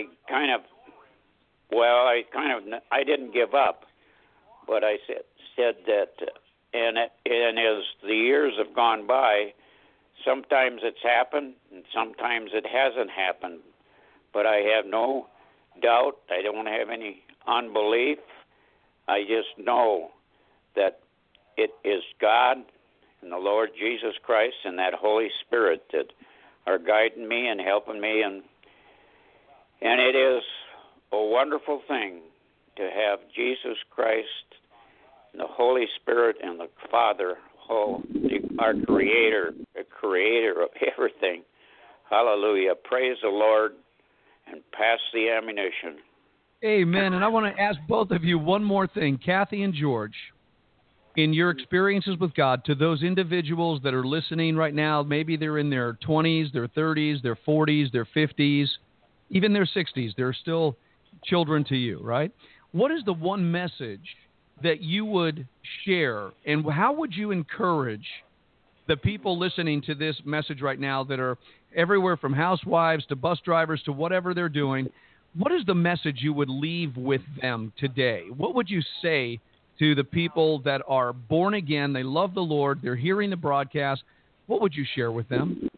didn't give up, but I said that, and as the years have gone by, sometimes it's happened, and sometimes it hasn't happened. But I have no doubt. I don't have any unbelief. I just know that it is God and the Lord Jesus Christ and that Holy Spirit that are guiding me and helping me, and it is a wonderful thing to have Jesus Christ and the Holy Spirit and the Father, our Creator, the Creator of everything. Hallelujah. Praise the Lord, and pass the ammunition. Amen. And I want to ask both of you one more thing, Kathy and George. In your experiences with God, to those individuals that are listening right now, maybe they're in their 20s, their 30s, their 40s, their 50s, even their 60s, they're still children to you, right? What is the one message that you would share, and how would you encourage the people listening to this message right now that are everywhere from housewives to bus drivers to whatever they're doing? What is the message you would leave with them today? What would you say to the people that are born again, they love the Lord, they're hearing the broadcast, what would you share with them?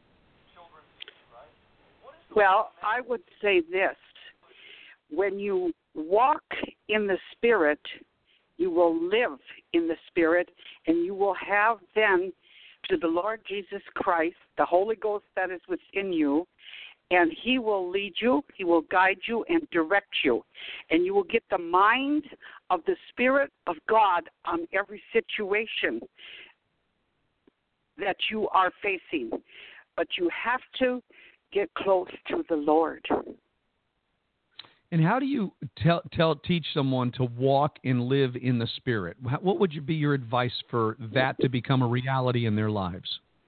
Well, I would say this. When you walk in the Spirit, you will live in the Spirit, and you will have then to the Lord Jesus Christ, the Holy Ghost that is within you, and He will lead you, He will guide you and direct you. And you will get the mind of the Spirit of God on every situation that you are facing. But you have to get close to the Lord. And how do you teach someone to walk and live in the Spirit? What would be your advice for that to become a reality in their lives?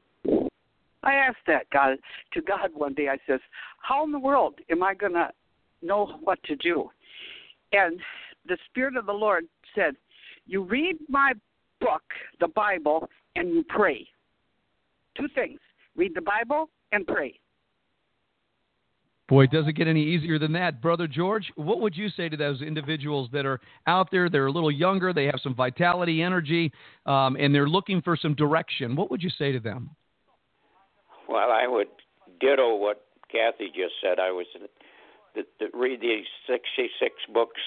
I asked that to God one day. I says, how in the world am I going to know what to do? And the Spirit of the Lord said, you read my book, the Bible, and you pray. Two things. Read the Bible and pray. Boy, it doesn't get any easier than that. Brother George, what would you say to those individuals that are out there, they're a little younger, they have some vitality, energy, and they're looking for some direction? What would you say to them? Well, I would ditto what Kathy just said. I was read these 66 books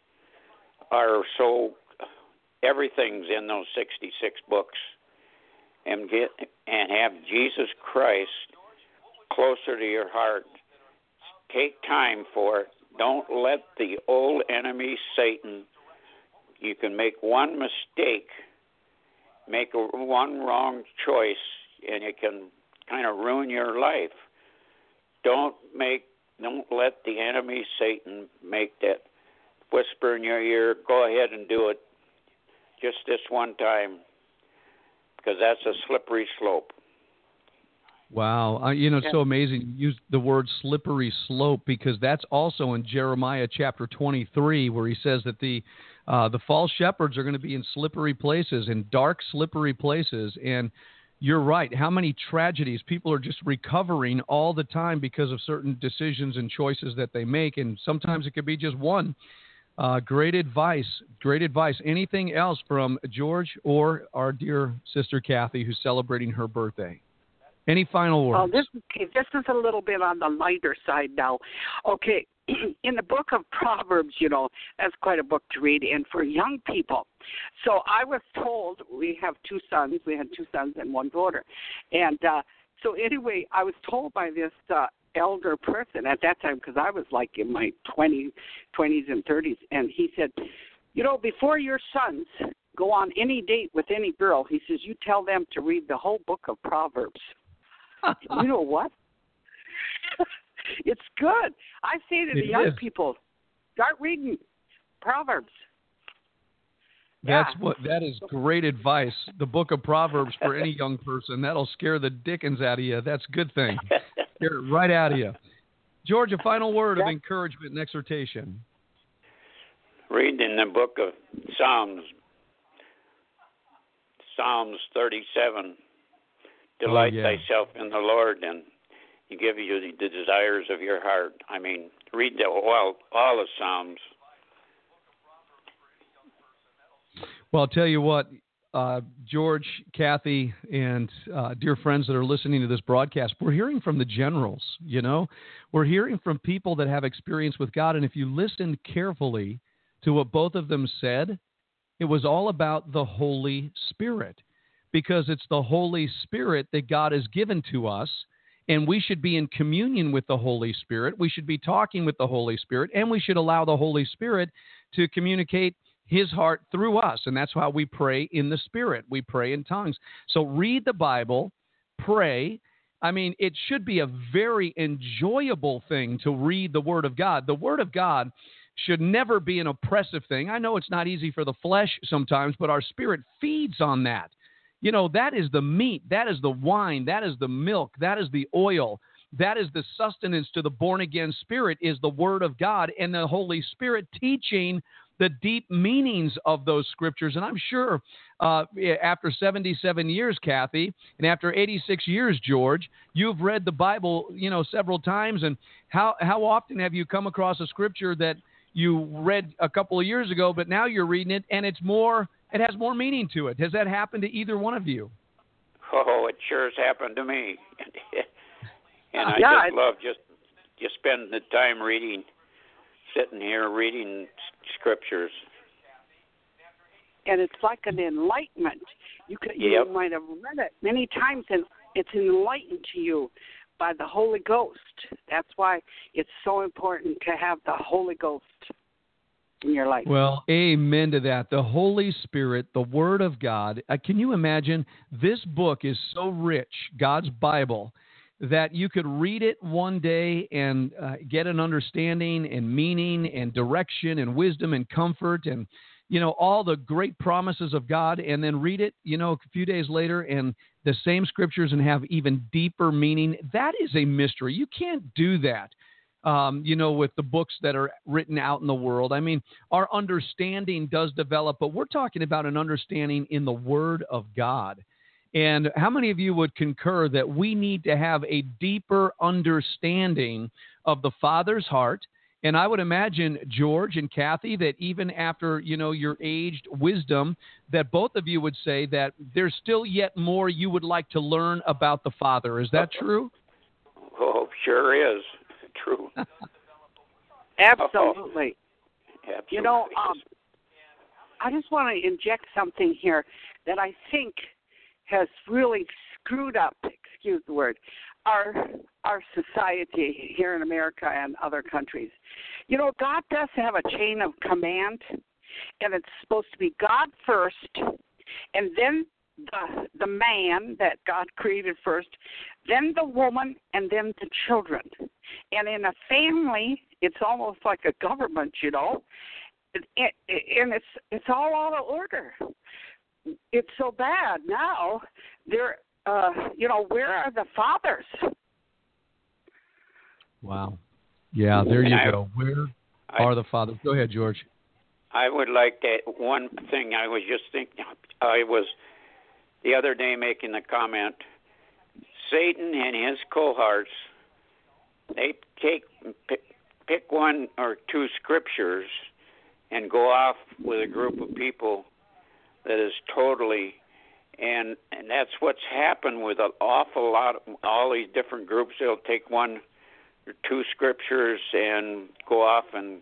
are so everything's in those 66 books, and have Jesus Christ closer to your heart. Take time for it. Don't let the old enemy, Satan, you can make one mistake, make one wrong choice, and it can kind of ruin your life. Don't let the enemy, Satan, make that whisper in your ear, go ahead and do it just this one time, because that's a slippery slope. Wow. It's so amazing you use the word slippery slope, because that's also in Jeremiah chapter 23, where he says that the false shepherds are going to be in slippery places, in dark, slippery places. And you're right. How many tragedies? People are just recovering all the time because of certain decisions and choices that they make. And sometimes it could be just one. Great advice. Great advice. Anything else from George or our dear sister Kathy, who's celebrating her birthday? Any final words? This is a little bit on the lighter side now. Okay, in the book of Proverbs, that's quite a book to read, and for young people. So I was told, we have two sons. We had two sons and one daughter. And so anyway, I was told by this elder person at that time, because I was like in my 20s and 30s, and he said, before your sons go on any date with any girl, he says, you tell them to read the whole book of Proverbs. You know what? It's good. I say to the young people, start reading Proverbs. That is great advice. The book of Proverbs for any young person. That'll scare the dickens out of you. That's a good thing. Scare it right out of you. George, a final word of encouragement and exhortation. Read in the book of Psalms 37. Delight thyself in the Lord, and He give you the desires of your heart. I mean, read all the Psalms. Well, I'll tell you what, George, Kathy, and dear friends that are listening to this broadcast, we're hearing from the generals, We're hearing from people that have experience with God, and if you listen carefully to what both of them said, it was all about the Holy Spirit. Because it's the Holy Spirit that God has given to us, and we should be in communion with the Holy Spirit. We should be talking with the Holy Spirit, and we should allow the Holy Spirit to communicate His heart through us, and that's how we pray in the Spirit. We pray in tongues. So read the Bible, pray. I mean, it should be a very enjoyable thing to read the Word of God. The Word of God should never be an oppressive thing. I know it's not easy for the flesh sometimes, but our spirit feeds on that. That is the meat, that is the wine, that is the milk, that is the oil, that is the sustenance to the born-again spirit is the Word of God and the Holy Spirit teaching the deep meanings of those scriptures. And I'm sure after 77 years, Kathy, and after 86 years, George, you've read the Bible, several times. And how often have you come across a scripture that you read a couple of years ago, but now you're reading it and it has more meaning to it. Has that happened to either one of you? Oh, it sure has happened to me. And I just love just spend the time sitting here reading scriptures. And it's like an enlightenment. You might have read it many times, and it's enlightened to you by the Holy Ghost. That's why it's so important to have the Holy Ghost in your life. Well, amen to that. The Holy Spirit, the Word of God. Can you imagine? This book is so rich, God's Bible, that you could read it one day and get an understanding and meaning and direction and wisdom and comfort and, all the great promises of God, and then read it, a few days later and the same scriptures and have even deeper meaning. That is a mystery. You can't do that, with the books that are written out in the world. I mean, our understanding does develop, but we're talking about an understanding in the Word of God. And how many of you would concur that we need to have a deeper understanding of the Father's heart? And I would imagine, George and Kathy, that even after, your aged wisdom, that both of you would say that there's still yet more you would like to learn about the Father. Is that true? Oh, sure is true. Absolutely. Absolutely. I just want to inject something here that I think has really screwed up, excuse the word, our society here in America and other countries. God does have a chain of command, and it's supposed to be God first, and then the man that God created first, then the woman, and then the children. And in a family, it's almost like a government, and it's all out of order. It's so bad now. Where are the fathers? Wow. Yeah, there you go. Where are the fathers? Go ahead, George. I would like to, one thing I was just thinking, I was the other day making the comment, Satan and his cohorts, they pick one or two scriptures and go off with a group of people that is totally, and that's what's happened with an awful lot of all these different groups. They'll take one or two scriptures and go off and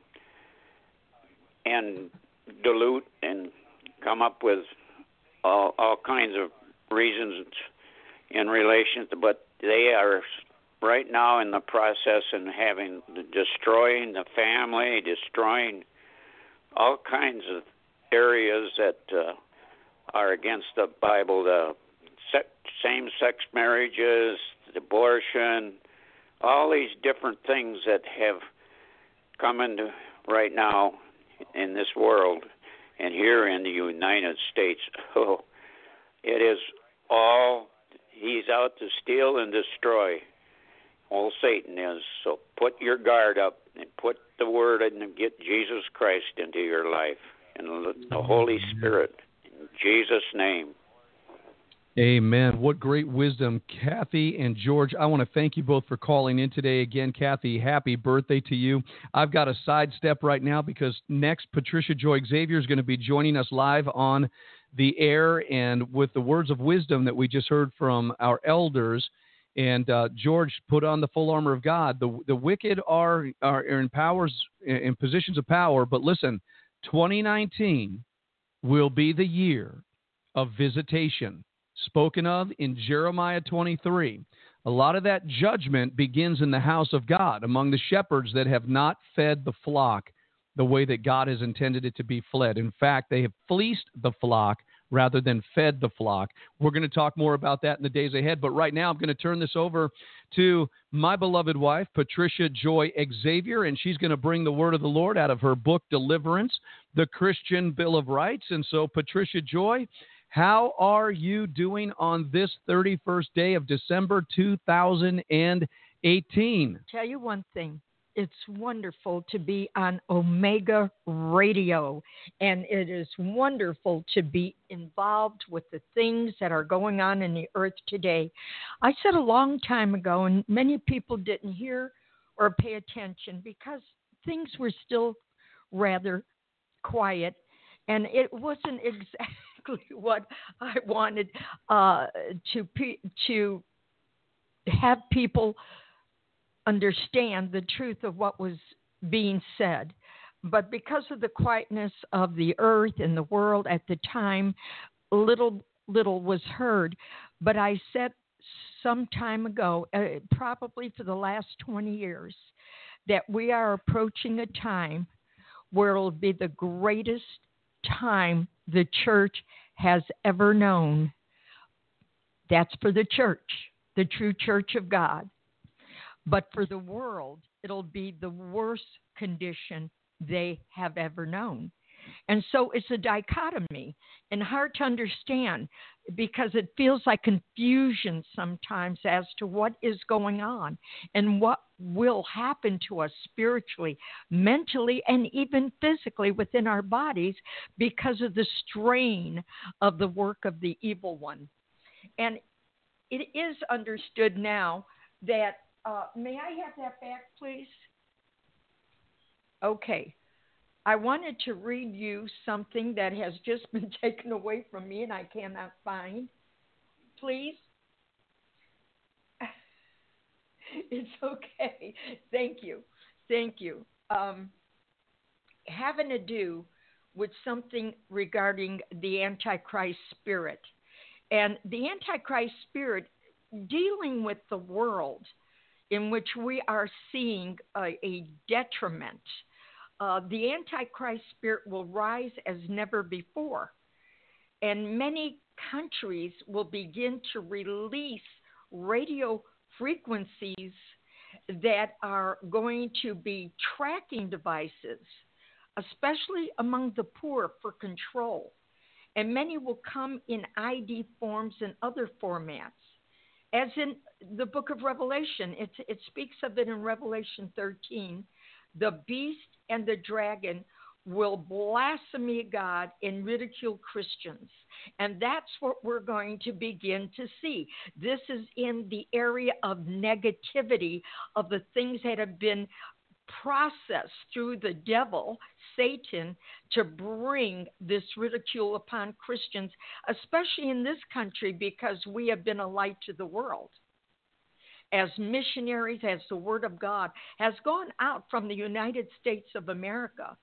dilute and come up with all kinds of reasons in relation to, but they are right now in the process and destroying the family, destroying all kinds of areas that are against the Bible, the same-sex marriages, abortion, all these different things that have come into right now in this world and here in the United States. Oh, it is all, he's out to steal and destroy. Old Satan is. So put your guard up and put the word in and get Jesus Christ into your life and the Holy Spirit in Jesus' name. Amen. What great wisdom. Kathy and George, I want to thank you both for calling in today. Again, Kathy, happy birthday to you. I've got a sidestep right now because next Patricia Joy Xavier is going to be joining us live on the air and with the words of wisdom that we just heard from our elders. And George put on the full armor of God. The wicked are in positions of power, but listen, 2019 will be the year of visitation, spoken of in Jeremiah 23. A lot of that judgment begins in the house of God, among the shepherds that have not fed the flock the way that God has intended it to be fed. In fact, they have fleeced the flock rather than fed the flock. We're going to talk more about that in the days ahead, but right now I'm going to turn this over to my beloved wife, Patricia Joy Xavier, and she's going to bring the word of the Lord out of her book, Deliverance, the Christian Bill of Rights. And so, Patricia Joy, how are you doing on this 31st day of December 2018? Tell you one thing. It's wonderful to be on Omega Radio, and it is wonderful to be involved with the things that are going on in the earth today. I said a long time ago, and many people didn't hear or pay attention because things were still rather quiet, and it wasn't exactly what I wanted to have people understand the truth of what was being said. But because of the quietness of the earth and the world at the time, little was heard. But I said some time ago, probably for the last 20 years, that we are approaching a time where it will be the greatest time the church has ever known. That's for the church, the true church of God. But for the world, it'll be the worst condition they have ever known. And so it's a dichotomy and hard to understand because it feels like confusion sometimes as to what is going on and what will happen to us spiritually, mentally, and even physically within our bodies because of the strain of the work of the evil one. And it is understood now that, may I have that back, please? Okay. I wanted to read you something that has just been taken away from me and I cannot find. Please? It's okay. Thank you. Thank you. Having to do with something regarding the Antichrist spirit. And the Antichrist spirit dealing with the world in which we are seeing a detriment. The Antichrist spirit will rise as never before. And many countries will begin to release radio frequencies that are going to be tracking devices, especially among the poor, for control. And many will come in ID forms and other formats. As in the book of Revelation, it speaks of it in Revelation 13. The beast and the dragon will blaspheme God and ridicule Christians. And that's what we're going to begin to see. This is in the area of negativity of the things that have been processed through the devil, Satan, to bring this ridicule upon Christians, especially in this country because we have been a light to the world. As missionaries, as the Word of God has gone out from the United States of America.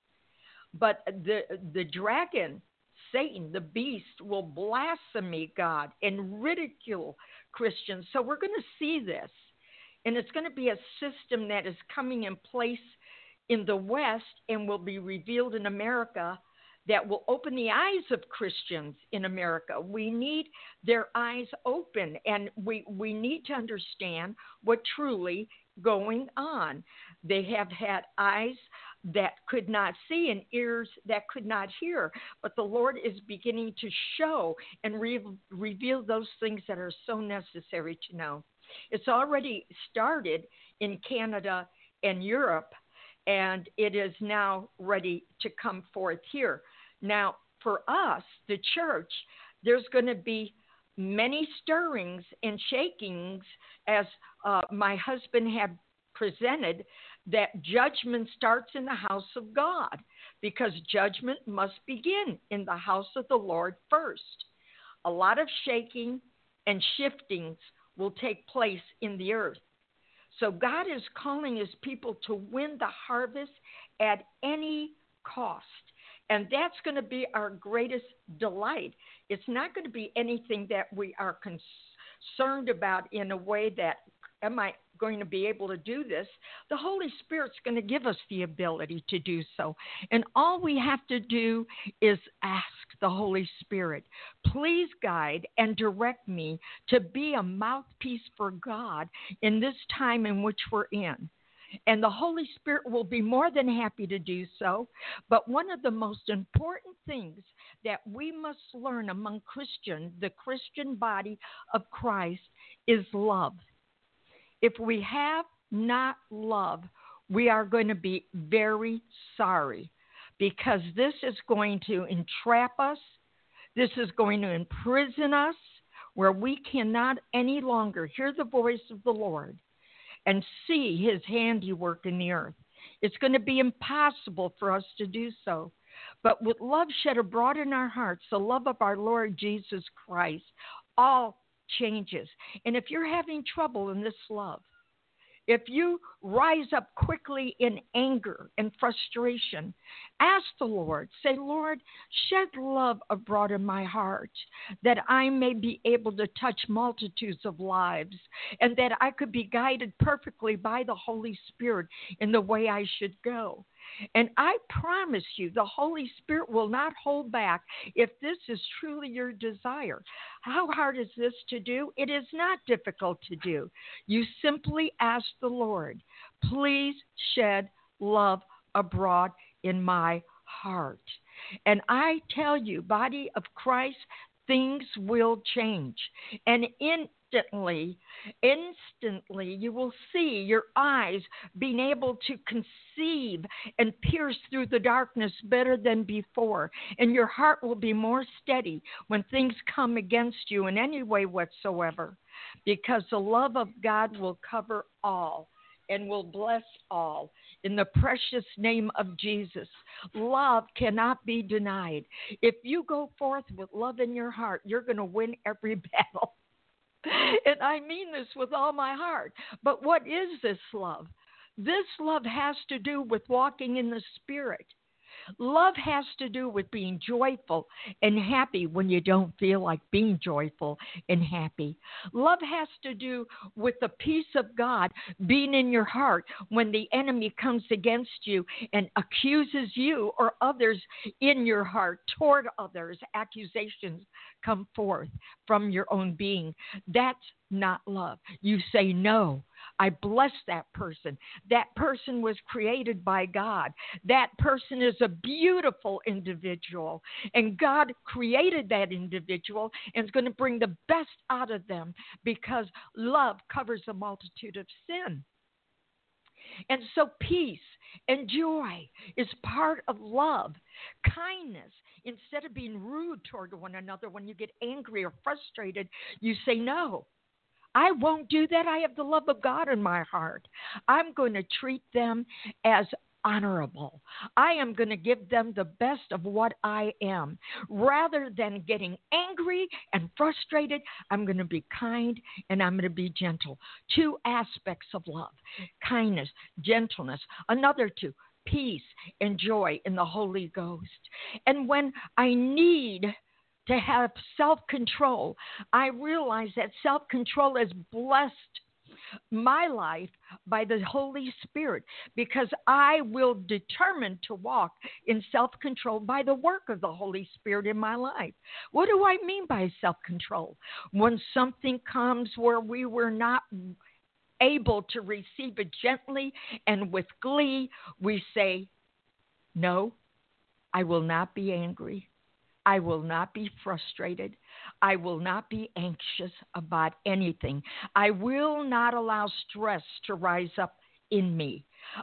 But the dragon, Satan, the beast, will blaspheme God and ridicule Christians. So we're going to see this. And it's going to be a system that is coming in place in the West and will be revealed in America that will open the eyes of Christians in America. We need their eyes open, and we need to understand what truly going on. They have had eyes that could not see and ears that could not hear, but the Lord is beginning to show and reveal those things that are so necessary to know. It's already started in Canada and Europe, and it is now ready to come forth here. Now, for us, the church, there's going to be many stirrings and shakings, as my husband had presented, that judgment starts in the house of God, because judgment must begin in the house of the Lord first. A lot of shaking and shiftings will take place in the earth. So God is calling his people to win the harvest at any cost. And that's going to be our greatest delight. It's not going to be anything that we are concerned about in a way that, am I going to be able to do this? The Holy Spirit's going to give us the ability to do so. And all we have to do is ask the Holy Spirit, please guide and direct me to be a mouthpiece for God in this time in which we're in. And the Holy Spirit will be more than happy to do so. But one of the most important things that we must learn among Christians, the Christian body of Christ, is love. If we have not love, we are going to be very sorry, because this is going to entrap us. This is going to imprison us, where we cannot any longer hear the voice of the Lord and see his handiwork in the earth. It's going to be impossible for us to do so. But with love shed abroad in our hearts, the love of our Lord Jesus Christ, all changes. And if you're having trouble in this love, if you rise up quickly in anger and frustration, ask the Lord. Say, Lord, shed love abroad in my heart that I may be able to touch multitudes of lives and that I could be guided perfectly by the Holy Spirit in the way I should go. And I promise you, the Holy Spirit will not hold back if this is truly your desire. How hard is this to do? It is not difficult to do. You simply ask the Lord, please shed love abroad in my heart. And I tell you, body of Christ, things will change. And instantly, you will see your eyes being able to conceive and pierce through the darkness better than before. And your heart will be more steady when things come against you in any way whatsoever, because the love of God will cover all and will bless all. In the precious name of Jesus, love cannot be denied. If you go forth with love in your heart, you're going to win every battle. And I mean this with all my heart. But what is this love? This love has to do with walking in the Spirit. Love has to do with being joyful and happy when you don't feel like being joyful and happy. Love has to do with the peace of God being in your heart when the enemy comes against you and accuses you or others in your heart toward others. Accusations come forth from your own being. That's not love. You say, no, I bless that person. That person was created by God. That person is a beautiful individual. And God created that individual and is going to bring the best out of them, because love covers a multitude of sin. And so peace and joy is part of love. Kindness, instead of being rude toward one another when you get angry or frustrated, you say, no, I won't do that. I have the love of God in my heart. I'm going to treat them as honorable. I am going to give them the best of what I am. Rather than getting angry and frustrated, I'm going to be kind and I'm going to be gentle. Two aspects of love: kindness, gentleness. Another two: peace and joy in the Holy Ghost. And when I need to have self-control, I realize that self-control has blessed my life by the Holy Spirit, because I will determine to walk in self-control by the work of the Holy Spirit in my life. What do I mean by self-control? When something comes where we were not able to receive it gently and with glee, we say, no, I will not be angry. I will not be frustrated. I will not be anxious about anything. I will not allow stress to rise up in me.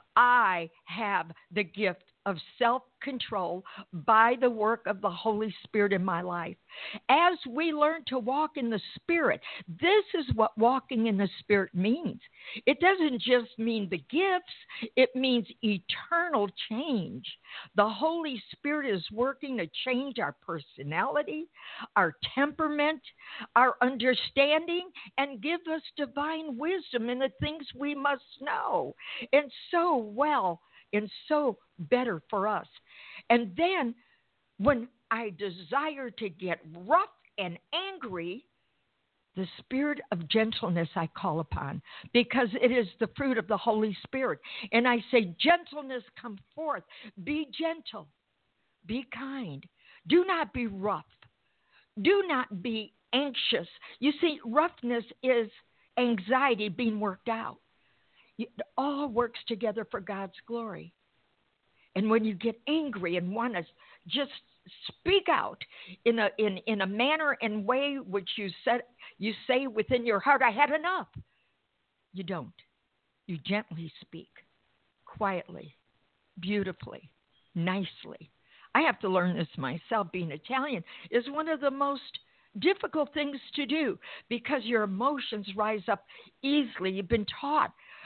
I have the gift of self-control by the work of the Holy Spirit in my life. As we learn to walk in the Spirit, this is what walking in the Spirit means. It doesn't just mean the gifts, it means eternal change. The Holy Spirit is working to change our personality, our temperament, our understanding, and give us divine wisdom in the things we must know. And so well and so better for us. And then when I desire to get rough and angry, the spirit of gentleness I call upon, because it is the fruit of the Holy Spirit. And I say, gentleness, come forth. Be gentle. Be kind. Do not be rough. Do not be anxious. You see, roughness is anxiety being worked out. It all works together for God's glory. And when you get angry and want to just speak out in a manner and way which you say within your heart, I had enough. You don't. You gently speak, quietly, beautifully, nicely. I have to learn this myself. Being Italian is one of the most difficult things to do, because your emotions rise up easily. You've been taught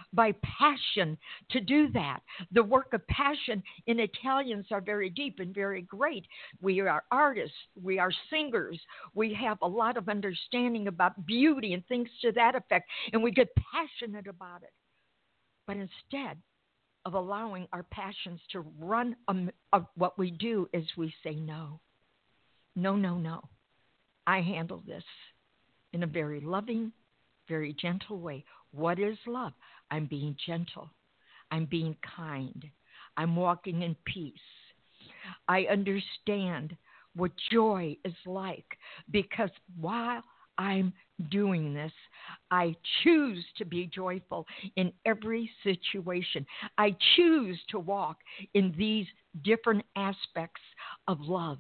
by passion to do that. The work of passion in Italians are very deep and very great. We are artists. We are singers. We have a lot of understanding about beauty and things to that effect, and we get passionate about it. But instead of allowing our passions to run, what we do is we say no. No, no, no. I handle this in a very loving, very gentle way. What is love? I'm being gentle. I'm being kind. I'm walking in peace. I understand what joy is like, because while I'm doing this, I choose to be joyful in every situation. I choose to walk in these different aspects of love,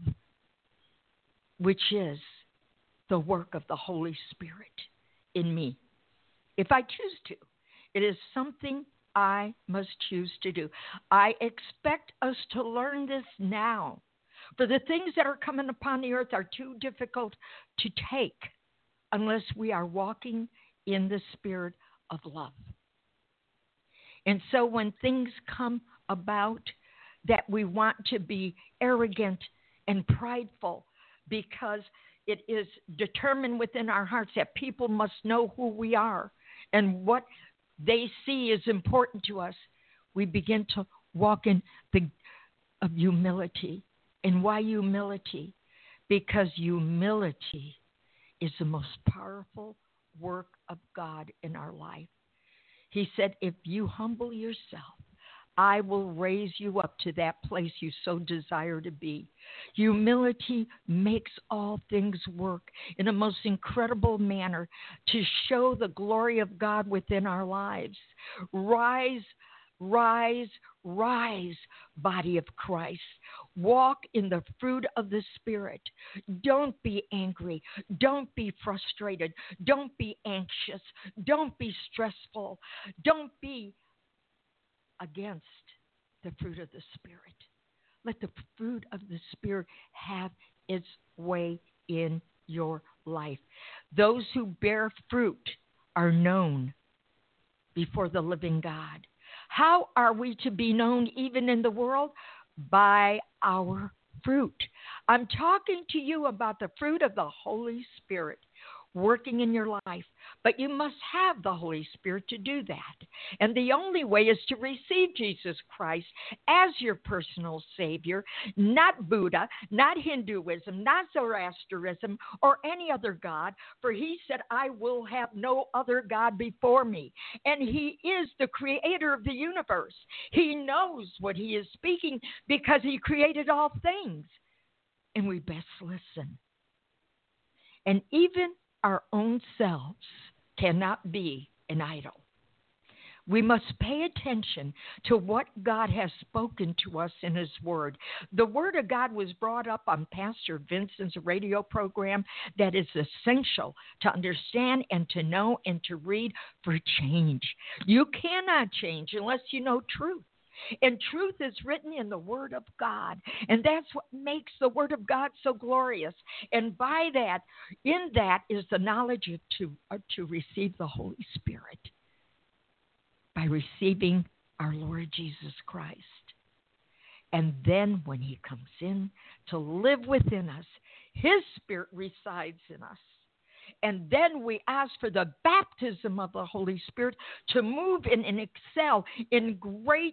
which is the work of the Holy Spirit in me. If I choose to, it is something I must choose to do. I expect us to learn this now, for the things that are coming upon the earth are too difficult to take unless we are walking in the spirit of love. And so when things come about that we want to be arrogant and prideful because it is determined within our hearts that people must know who we are and what they see is important to us, we begin to walk in of humility. And why humility? Because humility is the most powerful work of God in our life. He said, if you humble yourself, I will raise you up to that place you so desire to be. Humility makes all things work in a most incredible manner to show the glory of God within our lives. Rise, rise, rise, body of Christ. Walk in the fruit of the Spirit. Don't be angry. Don't be frustrated. Don't be anxious. Don't be stressful. Don't be against the fruit of the Spirit. Let the fruit of the Spirit have its way in your life. Those who bear fruit are known before the living God. How are we to be known even in the world? By our fruit. I'm talking to you about the fruit of the Holy Spirit working in your life. But you must have the Holy Spirit to do that. And the only way is to receive Jesus Christ as your personal Savior, not Buddha, not Hinduism, not Zoroastrianism, or any other God. For he said, I will have no other God before me. And he is the creator of the universe. He knows what he is speaking because he created all things. And we best listen. And even our own selves cannot be an idol. We must pay attention to what God has spoken to us in his word. The word of God was brought up on Pastor Vincent's radio program that is essential to understand and to know and to read for change. You cannot change unless you know truth. And truth is written in the Word of God. And that's what makes the Word of God so glorious. And by that, in that is the knowledge to receive the Holy Spirit by receiving our Lord Jesus Christ. And then when he comes in to live within us, his Spirit resides in us. And then we ask for the baptism of the Holy Spirit to move in and excel in great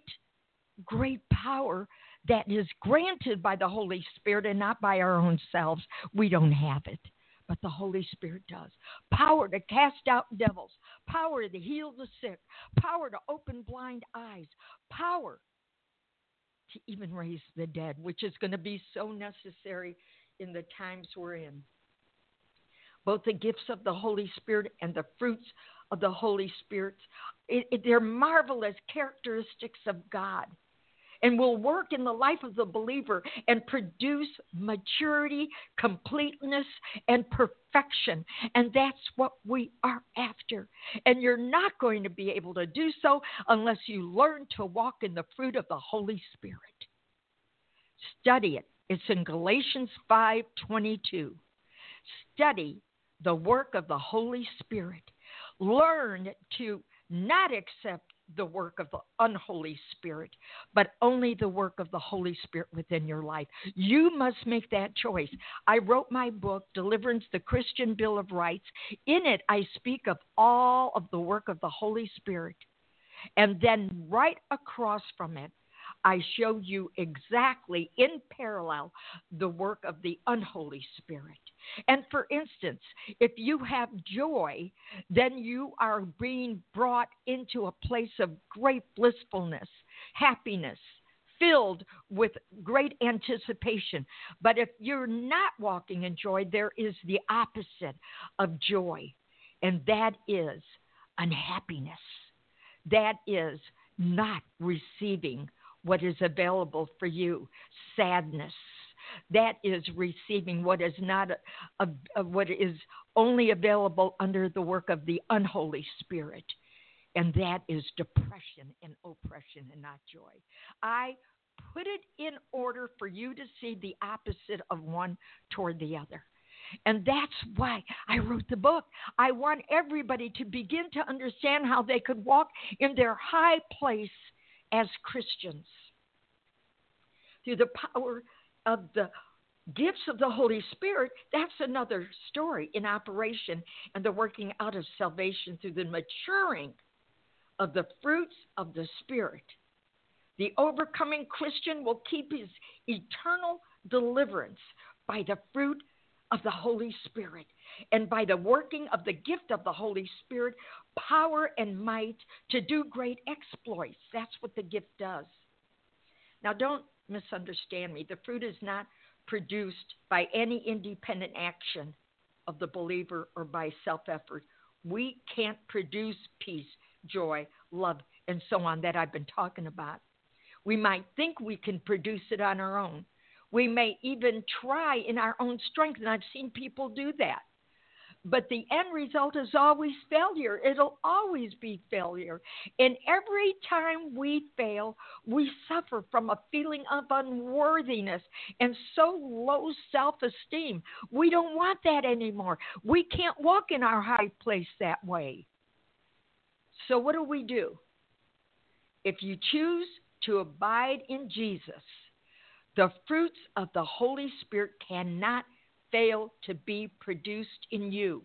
power that is granted by the Holy Spirit and not by our own selves. We don't have it, but the Holy Spirit does. Power to cast out devils, power to heal the sick, power to open blind eyes, power to even raise the dead, which is going to be so necessary in the times we're in. Both the gifts of the Holy Spirit and the fruits of the Holy Spirit, they're marvelous characteristics of God, and will work in the life of the believer and produce maturity, completeness, and perfection. And that's what we are after. And you're not going to be able to do so unless you learn to walk in the fruit of the Holy Spirit. Study it. It's in Galatians 5:22. Study the work of the Holy Spirit. Learn to not accept the work of the unholy spirit, but only the work of the Holy Spirit within your life. You must make that choice. I wrote my book, Deliverance, the Christian Bill of Rights. In it, I speak of all of the work of the Holy Spirit. And then right across from it, I show you exactly in parallel the work of the unholy spirit. And for instance, if you have joy, then you are being brought into a place of great blissfulness, happiness, filled with great anticipation. But if you're not walking in joy, there is the opposite of joy, and that is unhappiness. That is not receiving what is available for you, sadness. That is receiving what is not what is only available under the work of the unholy spirit, and that is depression and oppression and not joy. I put it in order for you to see the opposite of one toward the other. And that's why I wrote the book. I want everybody to begin to understand how they could walk in their high place as Christians through the power of the gifts of the Holy Spirit. That's another story in operation, and the working out of salvation through the maturing of the fruits of the Spirit. The overcoming Christian will keep his eternal deliverance by the fruit of the Holy Spirit, and by the working of the gift of the Holy Spirit, power and might to do great exploits. That's what the gift does. Now, don't misunderstand me. The fruit is not produced by any independent action of the believer or by self-effort. We can't produce peace, joy, love, and so on that I've been talking about. We might think we can produce it on our own. We may even try in our own strength, and I've seen people do that. But the end result is always failure. It'll always be failure. And every time we fail, we suffer from a feeling of unworthiness and so low self-esteem. We don't want that anymore. We can't walk in our high place that way. So what do? If you choose to abide in Jesus, the fruits of the Holy Spirit cannot fail to be produced in you.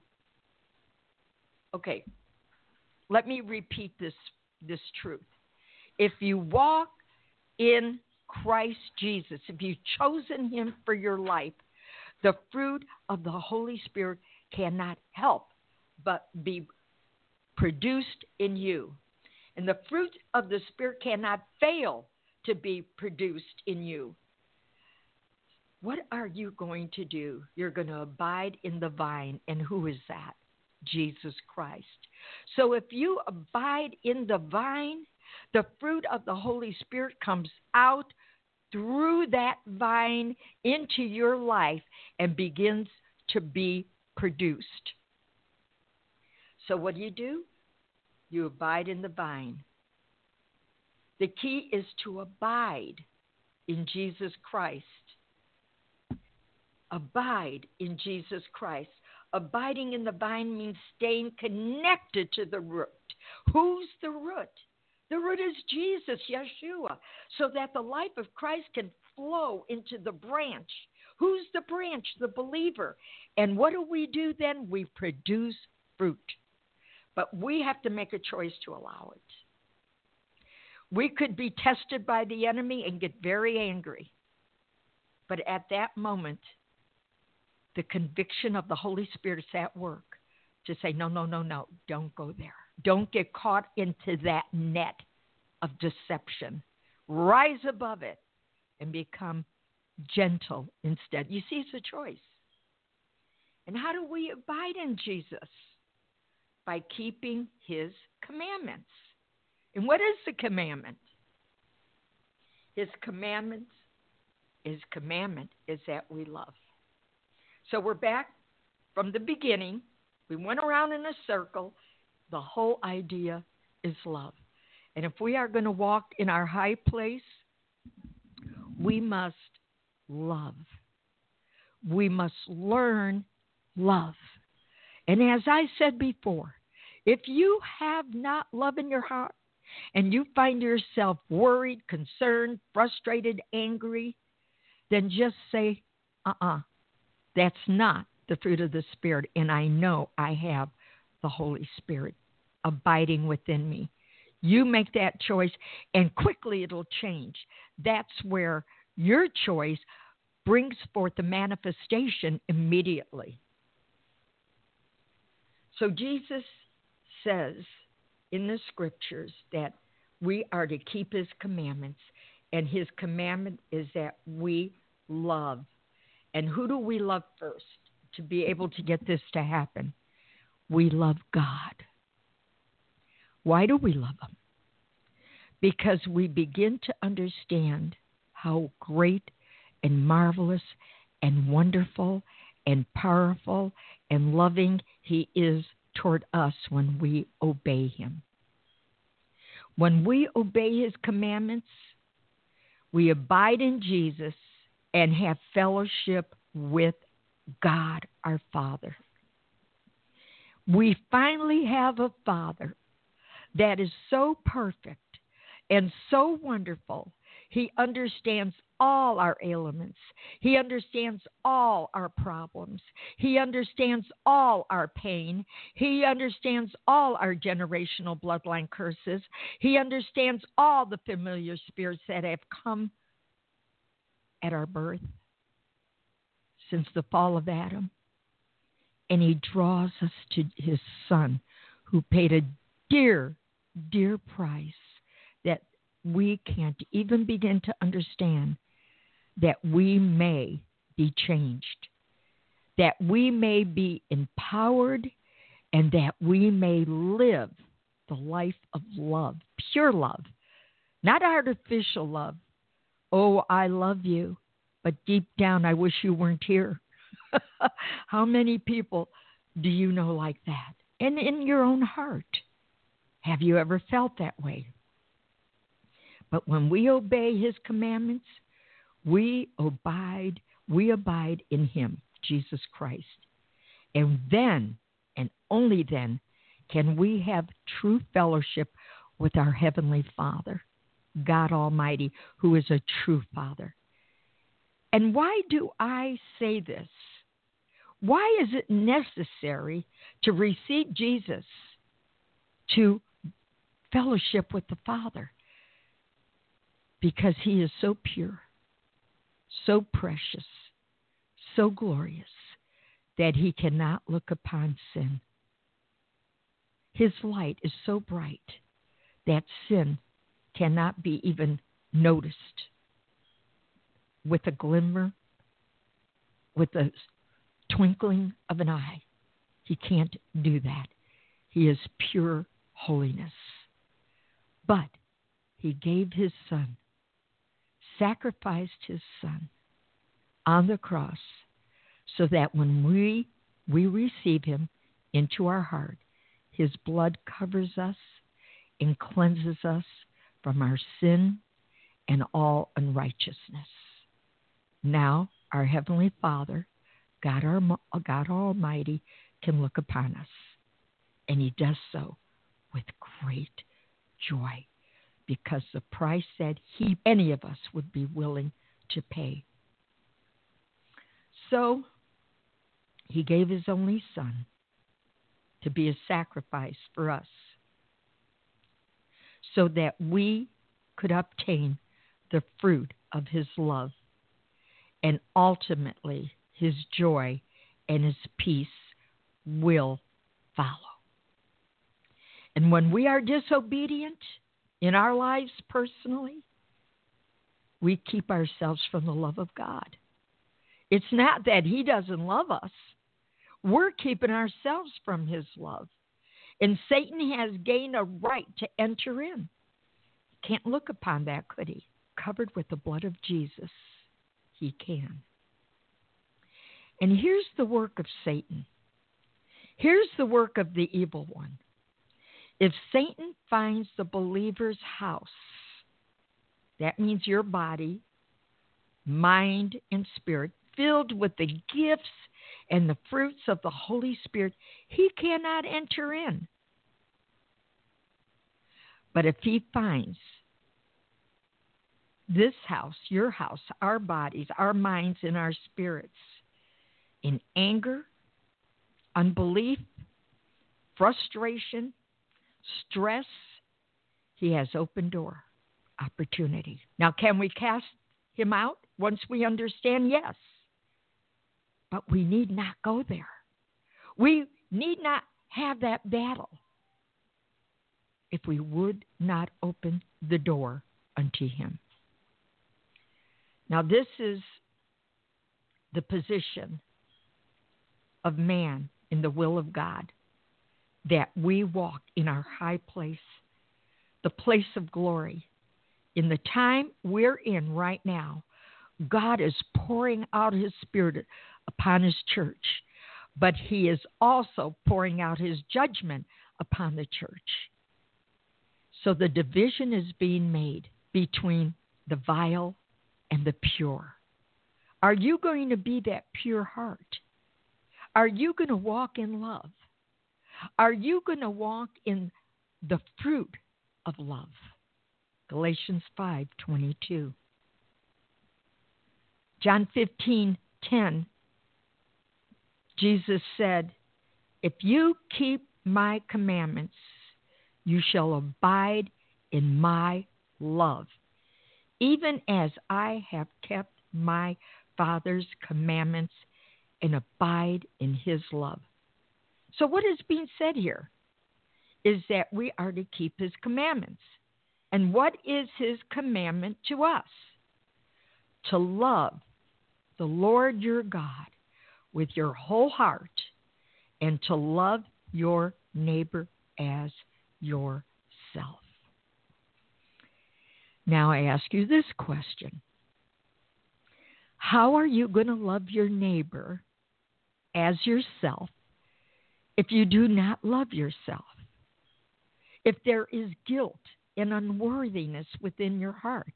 Okay, let me repeat this truth. If you walk in Christ Jesus, if you've chosen him for your life, the fruit of the Holy Spirit cannot help but be produced in you. And the fruit of the Spirit cannot fail to be produced in you. What are you going to do? You're going to abide in the vine. And who is that? Jesus Christ. So if you abide in the vine, the fruit of the Holy Spirit comes out through that vine into your life and begins to be produced. So what do? You abide in the vine. The key is to abide in Jesus Christ. Abide in Jesus Christ. Abiding in the vine means staying connected to the root. Who's the root? The root is Jesus, Yeshua, so that the life of Christ can flow into the branch. Who's the branch? The believer. And what do we do then? We produce fruit. But we have to make a choice to allow it. We could be tested by the enemy and get very angry. But at that moment, the conviction of the Holy Spirit is at work to say, no, don't go there. Don't get caught into that net of deception. Rise above it and become gentle instead. You see, it's a choice. And how do we abide in Jesus? By keeping his commandments. And what is the commandment? His commandment is that we love. So we're back from the beginning. We went around in a circle. The whole idea is love. And if we are going to walk in our high place, we must love. We must learn love. And as I said before, if you have not love in your heart, and you find yourself worried, concerned, frustrated, angry, then just say, that's not the fruit of the Spirit, and I know I have the Holy Spirit abiding within me. You make that choice, and quickly it'll change. That's where your choice brings forth the manifestation immediately. So Jesus says in the scriptures that we are to keep his commandments, and his commandment is that we love. And who do we love first to be able to get this to happen? We love God. Why do we love him? Because we begin to understand how great and marvelous and wonderful and powerful and loving he is toward us when we obey him. When we obey his commandments, we abide in Jesus and have fellowship with God our Father. We finally have a Father that is so perfect and so wonderful. He understands all our ailments. He understands all our problems. He understands all our pain. He understands all our generational bloodline curses. He understands all the familiar spirits that have come at our birth since the fall of Adam. And he draws us to his Son, who paid a dear, dear price that we can't even begin to understand, that we may be changed, that we may be empowered, and that we may live the life of love, pure love, not artificial love. Oh, I love you, but deep down I wish you weren't here. How many people do you know like that? And in your own heart, have you ever felt that way? But when we obey his commandments, we abide in him, Jesus Christ. And then, and only then, can we have true fellowship with our Heavenly Father, God Almighty, who is a true Father. And why do I say this? Why is it necessary to receive Jesus to fellowship with the Father? Because he is so pure, so precious, so glorious, that he cannot look upon sin. His light is so bright that sin cannot be even noticed. With a glimmer, with a twinkling of an eye, he can't do that. He is pure holiness. But he gave his Son, sacrificed his Son on the cross, so that when we receive him into our heart, his blood covers us and cleanses us from our sin and all unrighteousness. Now our Heavenly Father, God Almighty, can look upon us, and he does so with great joy, because the price that any of us would be willing to pay. So he gave his only Son to be a sacrifice for us, so that we could obtain the fruit of his love, and ultimately his joy and his peace will follow. And when we are disobedient in our lives personally, we keep ourselves from the love of God. It's not that he doesn't love us. We're keeping ourselves from his love. And Satan has gained a right to enter in. Can't look upon that, could he? Covered with the blood of Jesus, he can. And here's the work of Satan. Here's the work of the evil one. If Satan finds the believer's house, that means your body, mind, and spirit, filled with the gifts and the fruits of the Holy Spirit, he cannot enter in. But if he finds this house, your house, our bodies, our minds, and our spirits in anger, unbelief, frustration, stress, he has open door opportunity. Now, can we cast him out once we understand? Yes. But we need not go there. We need not have that battle if we would not open the door unto him. Now, this is the position of man in the will of God, that we walk in our high place, the place of glory. In the time we're in right now, God is pouring out his Spirit upon his church, but he is also pouring out his judgment upon the church. So the division is being made between the vile and the pure. Are you going to be that pure heart? Are you going to walk in love? Are you going to walk in the fruit of love? Galatians 5:22. John 15:10. Jesus said, "If you keep my commandments, you shall abide in my love, even as I have kept my Father's commandments and abide in his love." So what is being said here is that we are to keep his commandments. And what is his commandment to us? To love the Lord your God with your whole heart and to love your neighbor as yourself. Now I ask you this question. How are you going to love your neighbor as yourself if you do not love yourself? If there is guilt and unworthiness within your heart?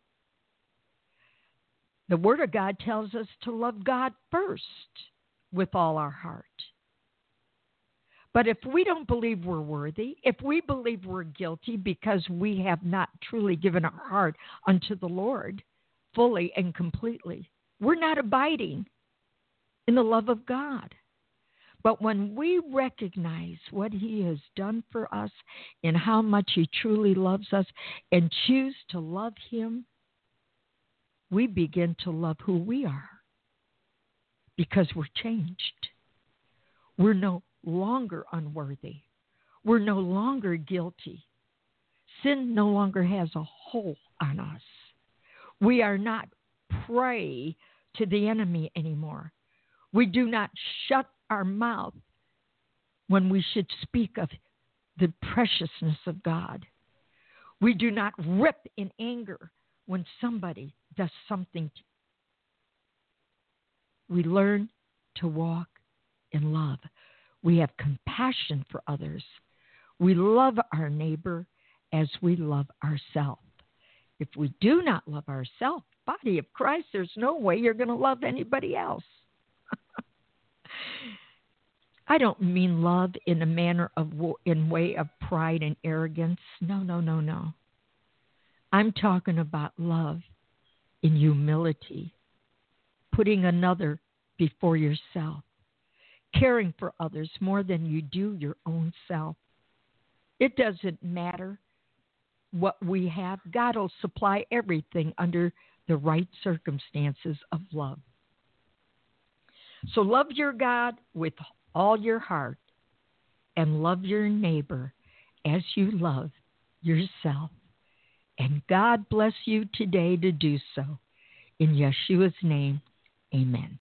The Word of God tells us to love God first with all our heart. But if we don't believe we're worthy, if we believe we're guilty because we have not truly given our heart unto the Lord fully and completely, we're not abiding in the love of God. But when we recognize what he has done for us and how much he truly loves us and choose to love him, we begin to love who we are because we're changed. We're no longer unworthy. We're no longer guilty. Sin no longer has a hold on us. We are not prey to the enemy anymore. We do not shut our mouth when we should speak of the preciousness of God. We do not rip in anger when somebody does something. We learn to walk in love. We have compassion for others. We love our neighbor as we love ourselves. If we do not love ourselves, body of Christ, there's no way you're going to love anybody else. I don't mean love in a manner of in way of pride and arrogance. No. I'm talking about love in humility, putting another before yourself, caring for others more than you do your own self. It doesn't matter what we have. God will supply everything under the right circumstances of love. So love your God with all your heart and love your neighbor as you love yourself. And God bless you today to do so. In Yeshua's name, amen.